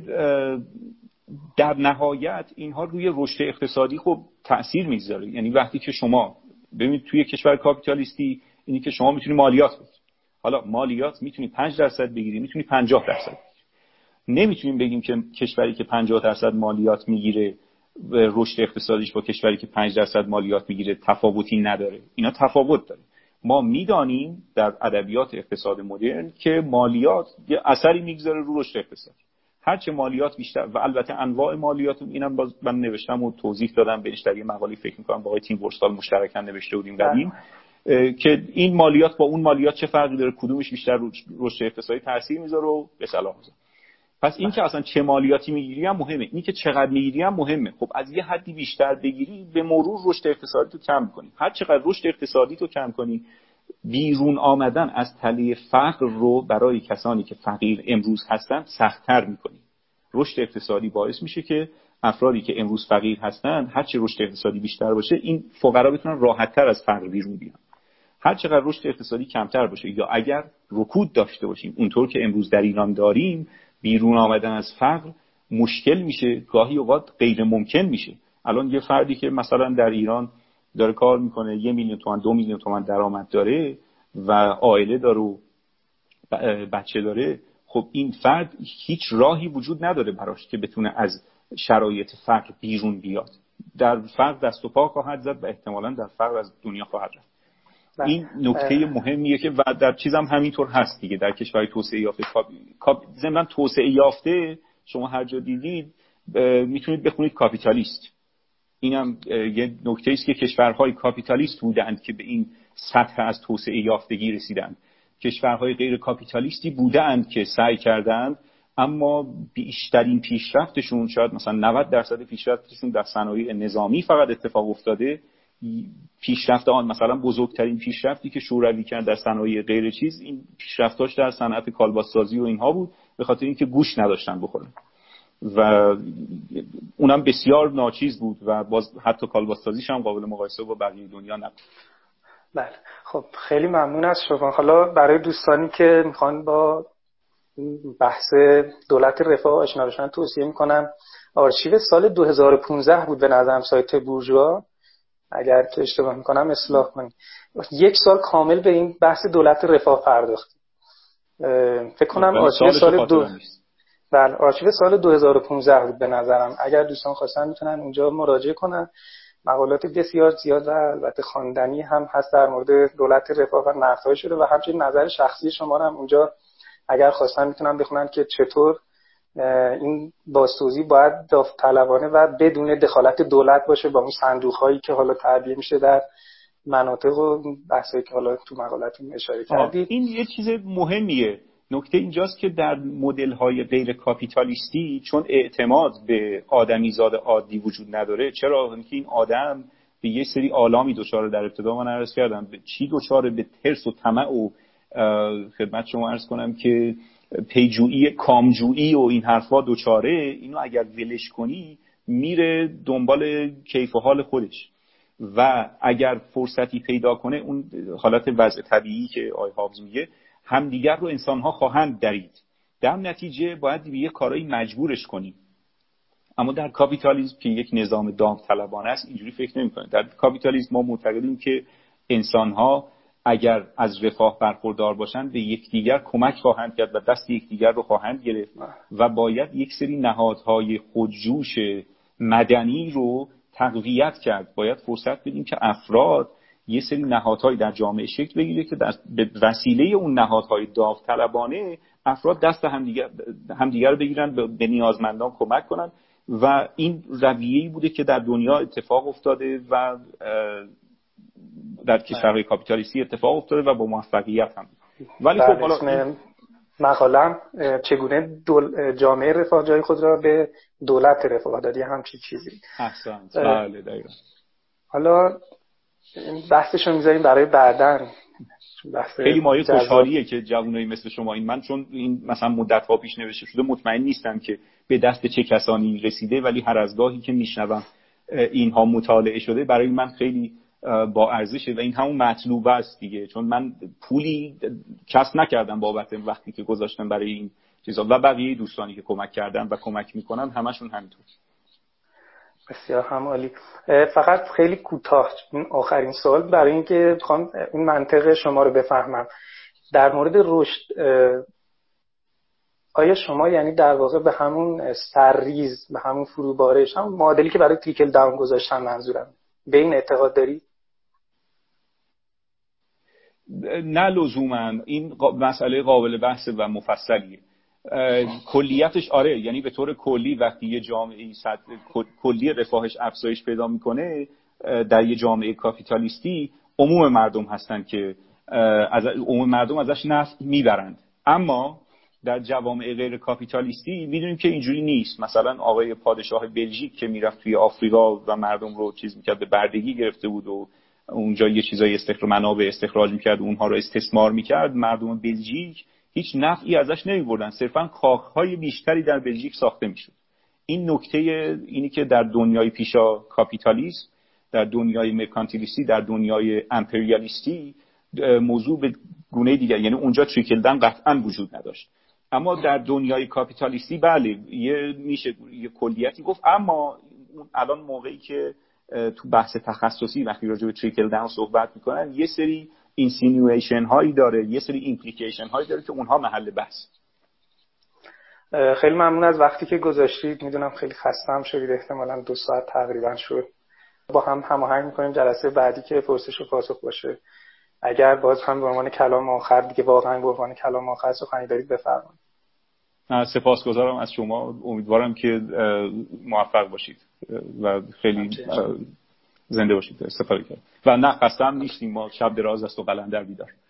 در نهایت اینها روی رشد اقتصادی خب تأثیر میذاره. یعنی وقتی که شما ببینید توی کشور کاپیتالیستی اینی که شما میتونی مالیات بدید، حالا مالیات میتونی پنج درصد بگیری میتونی پنجاه درصد، نمیتونیم بگیم که کشوری که پنجاه درصد مالیات میگیره رشد اقتصادیش با کشوری که پنج درصد مالیات میگیره تفاوتی نداره. اینا تفاوت داره. ما میدانیم در ادبیات اقتصاد مدرن که مالیات یه اثری میگذاره رو رشد اقتصادی. هرچه مالیات بیشتر و البته انواع مالیات اینم باز من نوشتم و توضیح دادم بهش در یه مقاله فکر می‌کنم با آقای تیم ورستال مشترکاً نوشته بودیم قدیم که این مالیات با اون مالیات چه فرقی داره، کدومش بیشتر رو رشد اقتصادی تاثیر میذاره و به صلاح میذاره. پس این که اصلا چه مالیاتی میگیری هم مهمه، این که چقدر میگیری هم مهمه. خب از یه حدی بیشتر بگیری به مرور رشد اقتصادی تو کم کنی. هر چقدر رشد اقتصادی تو کم کنی بیرون آمدن از تله فقر رو برای کسانی که فقیر امروز هستن سخت‌تر میکنی. رشد اقتصادی باعث میشه که افرادی که امروز فقیر هستن هر چه رشد اقتصادی بیشتر باشه این فقرا بتونن راحت‌تر از فقر بیرون بیان. هر چقدر رشد اقتصادی کمتر باشه یا اگر رکود داشته باشیم اونطور که امروز در ایران داریم، بیرون آمدن از فقر مشکل میشه، گاهی اوقات غیر ممکن میشه. الان یه فردی که مثلا در ایران داره کار میکنه یه میلیون تومان دو میلیون تومان درآمد داره و عائله داره و بچه داره، خب این فرد هیچ راهی وجود نداره براش که بتونه از شرایط فقر بیرون بیاد. در فقر دست و پا خواهد زد و احتمالاً در فقر از دنیا خواهد رفت. این نکته مهمیه که و در چیزم همینطور هست دیگه. در کشورهای توسعه یافته ضمن توسعه یافته شما هر جا دیدید میتونید بخونید کاپیتالیست. اینم یه نکته است که کشورهای کاپیتالیست بودند که به این سطح از توسعه یافتگی رسیدند. کشورهای غیر کاپیتالیستی بودند که سعی کردند اما بیشترین پیشرفتشون شاید مثلا نود درصد پیشرفتشون در صنایع نظامی فقط اتفاق افتاده پیشرفت آن مثلا بزرگترین پیشرفتی که شوروی کرد در صنایع غیر چیز این پیشرفتاش در صنعت کالباس‌سازی و اینها بود، به خاطر اینکه گوش نداشتن بخورن و اونم بسیار ناچیز بود و باز حتی کالباس‌سازیش هم قابل مقایسه با بقیه دنیا نبود. بله خب خیلی ممنون از شما. حالا برای دوستانی که میخوان با بحث دولت رفاه آشنا بشن توصیه میکنم آرشیو سال دو هزار و پانزده بود به نظرم سایت بورژوا، اگر که اشتباه میکنم اصلاح کنید. یک سال کامل به این بحث دولت رفاه پرداخت. فکر کنم آرشیو سال دو بله آرشیو سال دو هزار و پانزده بود به نظرم. اگر دوستان خواستن میتونن اونجا مراجعه کنن. مقالات بسیار زیاد و البته خواندنی هم هست در مورد دولت رفاه و نقدهای شده و همچنین نظر شخصی شما هم اونجا اگر خواستن میتونن بخونن که چطور این بازتوزیع باید داوطلبانه و بدون دخالت دولت باشه با اون صندوق‌هایی که حالا تعبیه میشه در مناطق و بحثایی که حالا تو مقالاتون اشاره کردید. این یه چیز مهمیه. نکته اینجاست که در مدل‌های غیر کاپیتالیستی چون اعتماد به آدمیزاد عادی وجود نداره، چرا اینکه این آدم به یه سری آلامی دچار در ابتدا من عرض کردم به چی دچار به ترس و طمع و خدمت شما عرض کنم که پیجویی کامجویی و این حرفا دچاره، اینو اگر ولش کنی میره دنبال کیف و حال خودش و اگر فرصتی پیدا کنه اون حالت وضع طبیعی که آی هابز میگه همدیگر رو انسان‌ها خواهند درید، در نتیجه باید به یه کارایی مجبورش کنیم. اما در کاپیتالیسم که یک نظام داوطلبانه است اینجوری فکر نمی‌کنه. در کاپیتالیسم ما معتقدیم که انسان‌ها اگر از رفاه برخوردار باشند به یکدیگر کمک خواهند کرد و دست یکدیگر رو خواهند گرفت و باید یک سری نهادهای خودجوش مدنی رو تقویت کرد. باید فرصت بدیم که افراد یه سری نهادهای در جامعه شکل بگیره که در به وسیله اون نهادهای داوطلبانه افراد دست همدیگر همدیگر رو بگیرن، به نیازمندان کمک کنن و این رویه‌ای بوده که در دنیا اتفاق افتاده و در کشورهای کاپیتالیستی اتفاق افتاده و با موفقیت هم. ولی خب حالا این... مقالم چگونه دول... جامعه رفاه جای خود را به دولت رفاه دادی همچین چیزی. احسنت. بله دقیقاً. حالا بحثشو میذاریم برای بعداً. خیلی مایه خوشحالیه که جوانایی مثل شما این من چون این مثلا مدت‌ها پیش نوشته شده مطمئن نیستم که به دست چه کسانی رسیده، ولی هر از گاهی که میشنوم اینها مطالعه شده برای من خیلی با ارزشه و این همون مطلوبه است دیگه، چون من پولی کسب نکردم بابت وقتی که گذاشتم برای این چیزا و بقیه دوستانی که کمک کردن و کمک میکنن همشون همینطور. بسیار هم عالی. فقط خیلی کوتاه این آخرین سوال برای اینکه بخوام این منطق شما رو بفهمم در مورد رشد، آیا شما یعنی در واقع به همون سرریز به همون فروبارش همون معادلی که برای تریکل داون گذاشتن منظورم به این اعتقاد داری؟ نه لزوما، این مسئله قابل بحث و مفصلیه. کلیتش آره، یعنی به طور کلی وقتی یه جامعه کلی رفاهش افزایش پیدا میکنه در یه جامعه کاپیتالیستی عموم مردم هستن که از عموم مردم ازش نفع میبرند، اما در جوامع غیر کاپیتالیستی میدونیم که اینجوری نیست. مثلا آقای پادشاه بلژیک که میرفت توی آفریقا و مردم رو چیز میکرد به بردگی گرفته بود و اونجا یه چیزای استخراج منابع استخراج میکرد و اونها رو استثمار میکرد، مردم بلژیک هیچ نفعی ازش نمیبردن، صرفا کاخهای بیشتری در بلژیک ساخته میشد. این نکته اینی که در دنیای پیشا کاپیتالیسم، در دنیای مرکانتیلیستی، در دنیای امپریالیستی موضوع به گونه دیگر، یعنی اونجا تریکل داون قطعا وجود نداشت. اما در دنیای کاپیتالیستی بله یه میشه یه کلیتی گفت، اما الان موقعی که تو بحث تخصصی وقتی راجع به تریکل داون صحبت میکنن یه سری اینسینیویشن هایی داره، یه سری ایمپلیکیشن هایی داره که اونها محل بحث. خیلی ممنون از وقتی که گذاشتید. میدونم خیلی خسته هم شدید، احتمالاً دو ساعت تقریبا شد. با هم هماهنگ میکنیم جلسه بعدی که پرسش و پاسخ باشه. اگر باز هم به عنوان کلام آخر دیگه واقعا به عنوان کلام آخر سخنی دارید بفرمایید. سپاسگزارم از شما، امیدوارم که موفق باشید و خیلی زنده باشید. استفاده کرد و نه خسته هم نیستیم، ما شب دراز است و قلندر بیدار.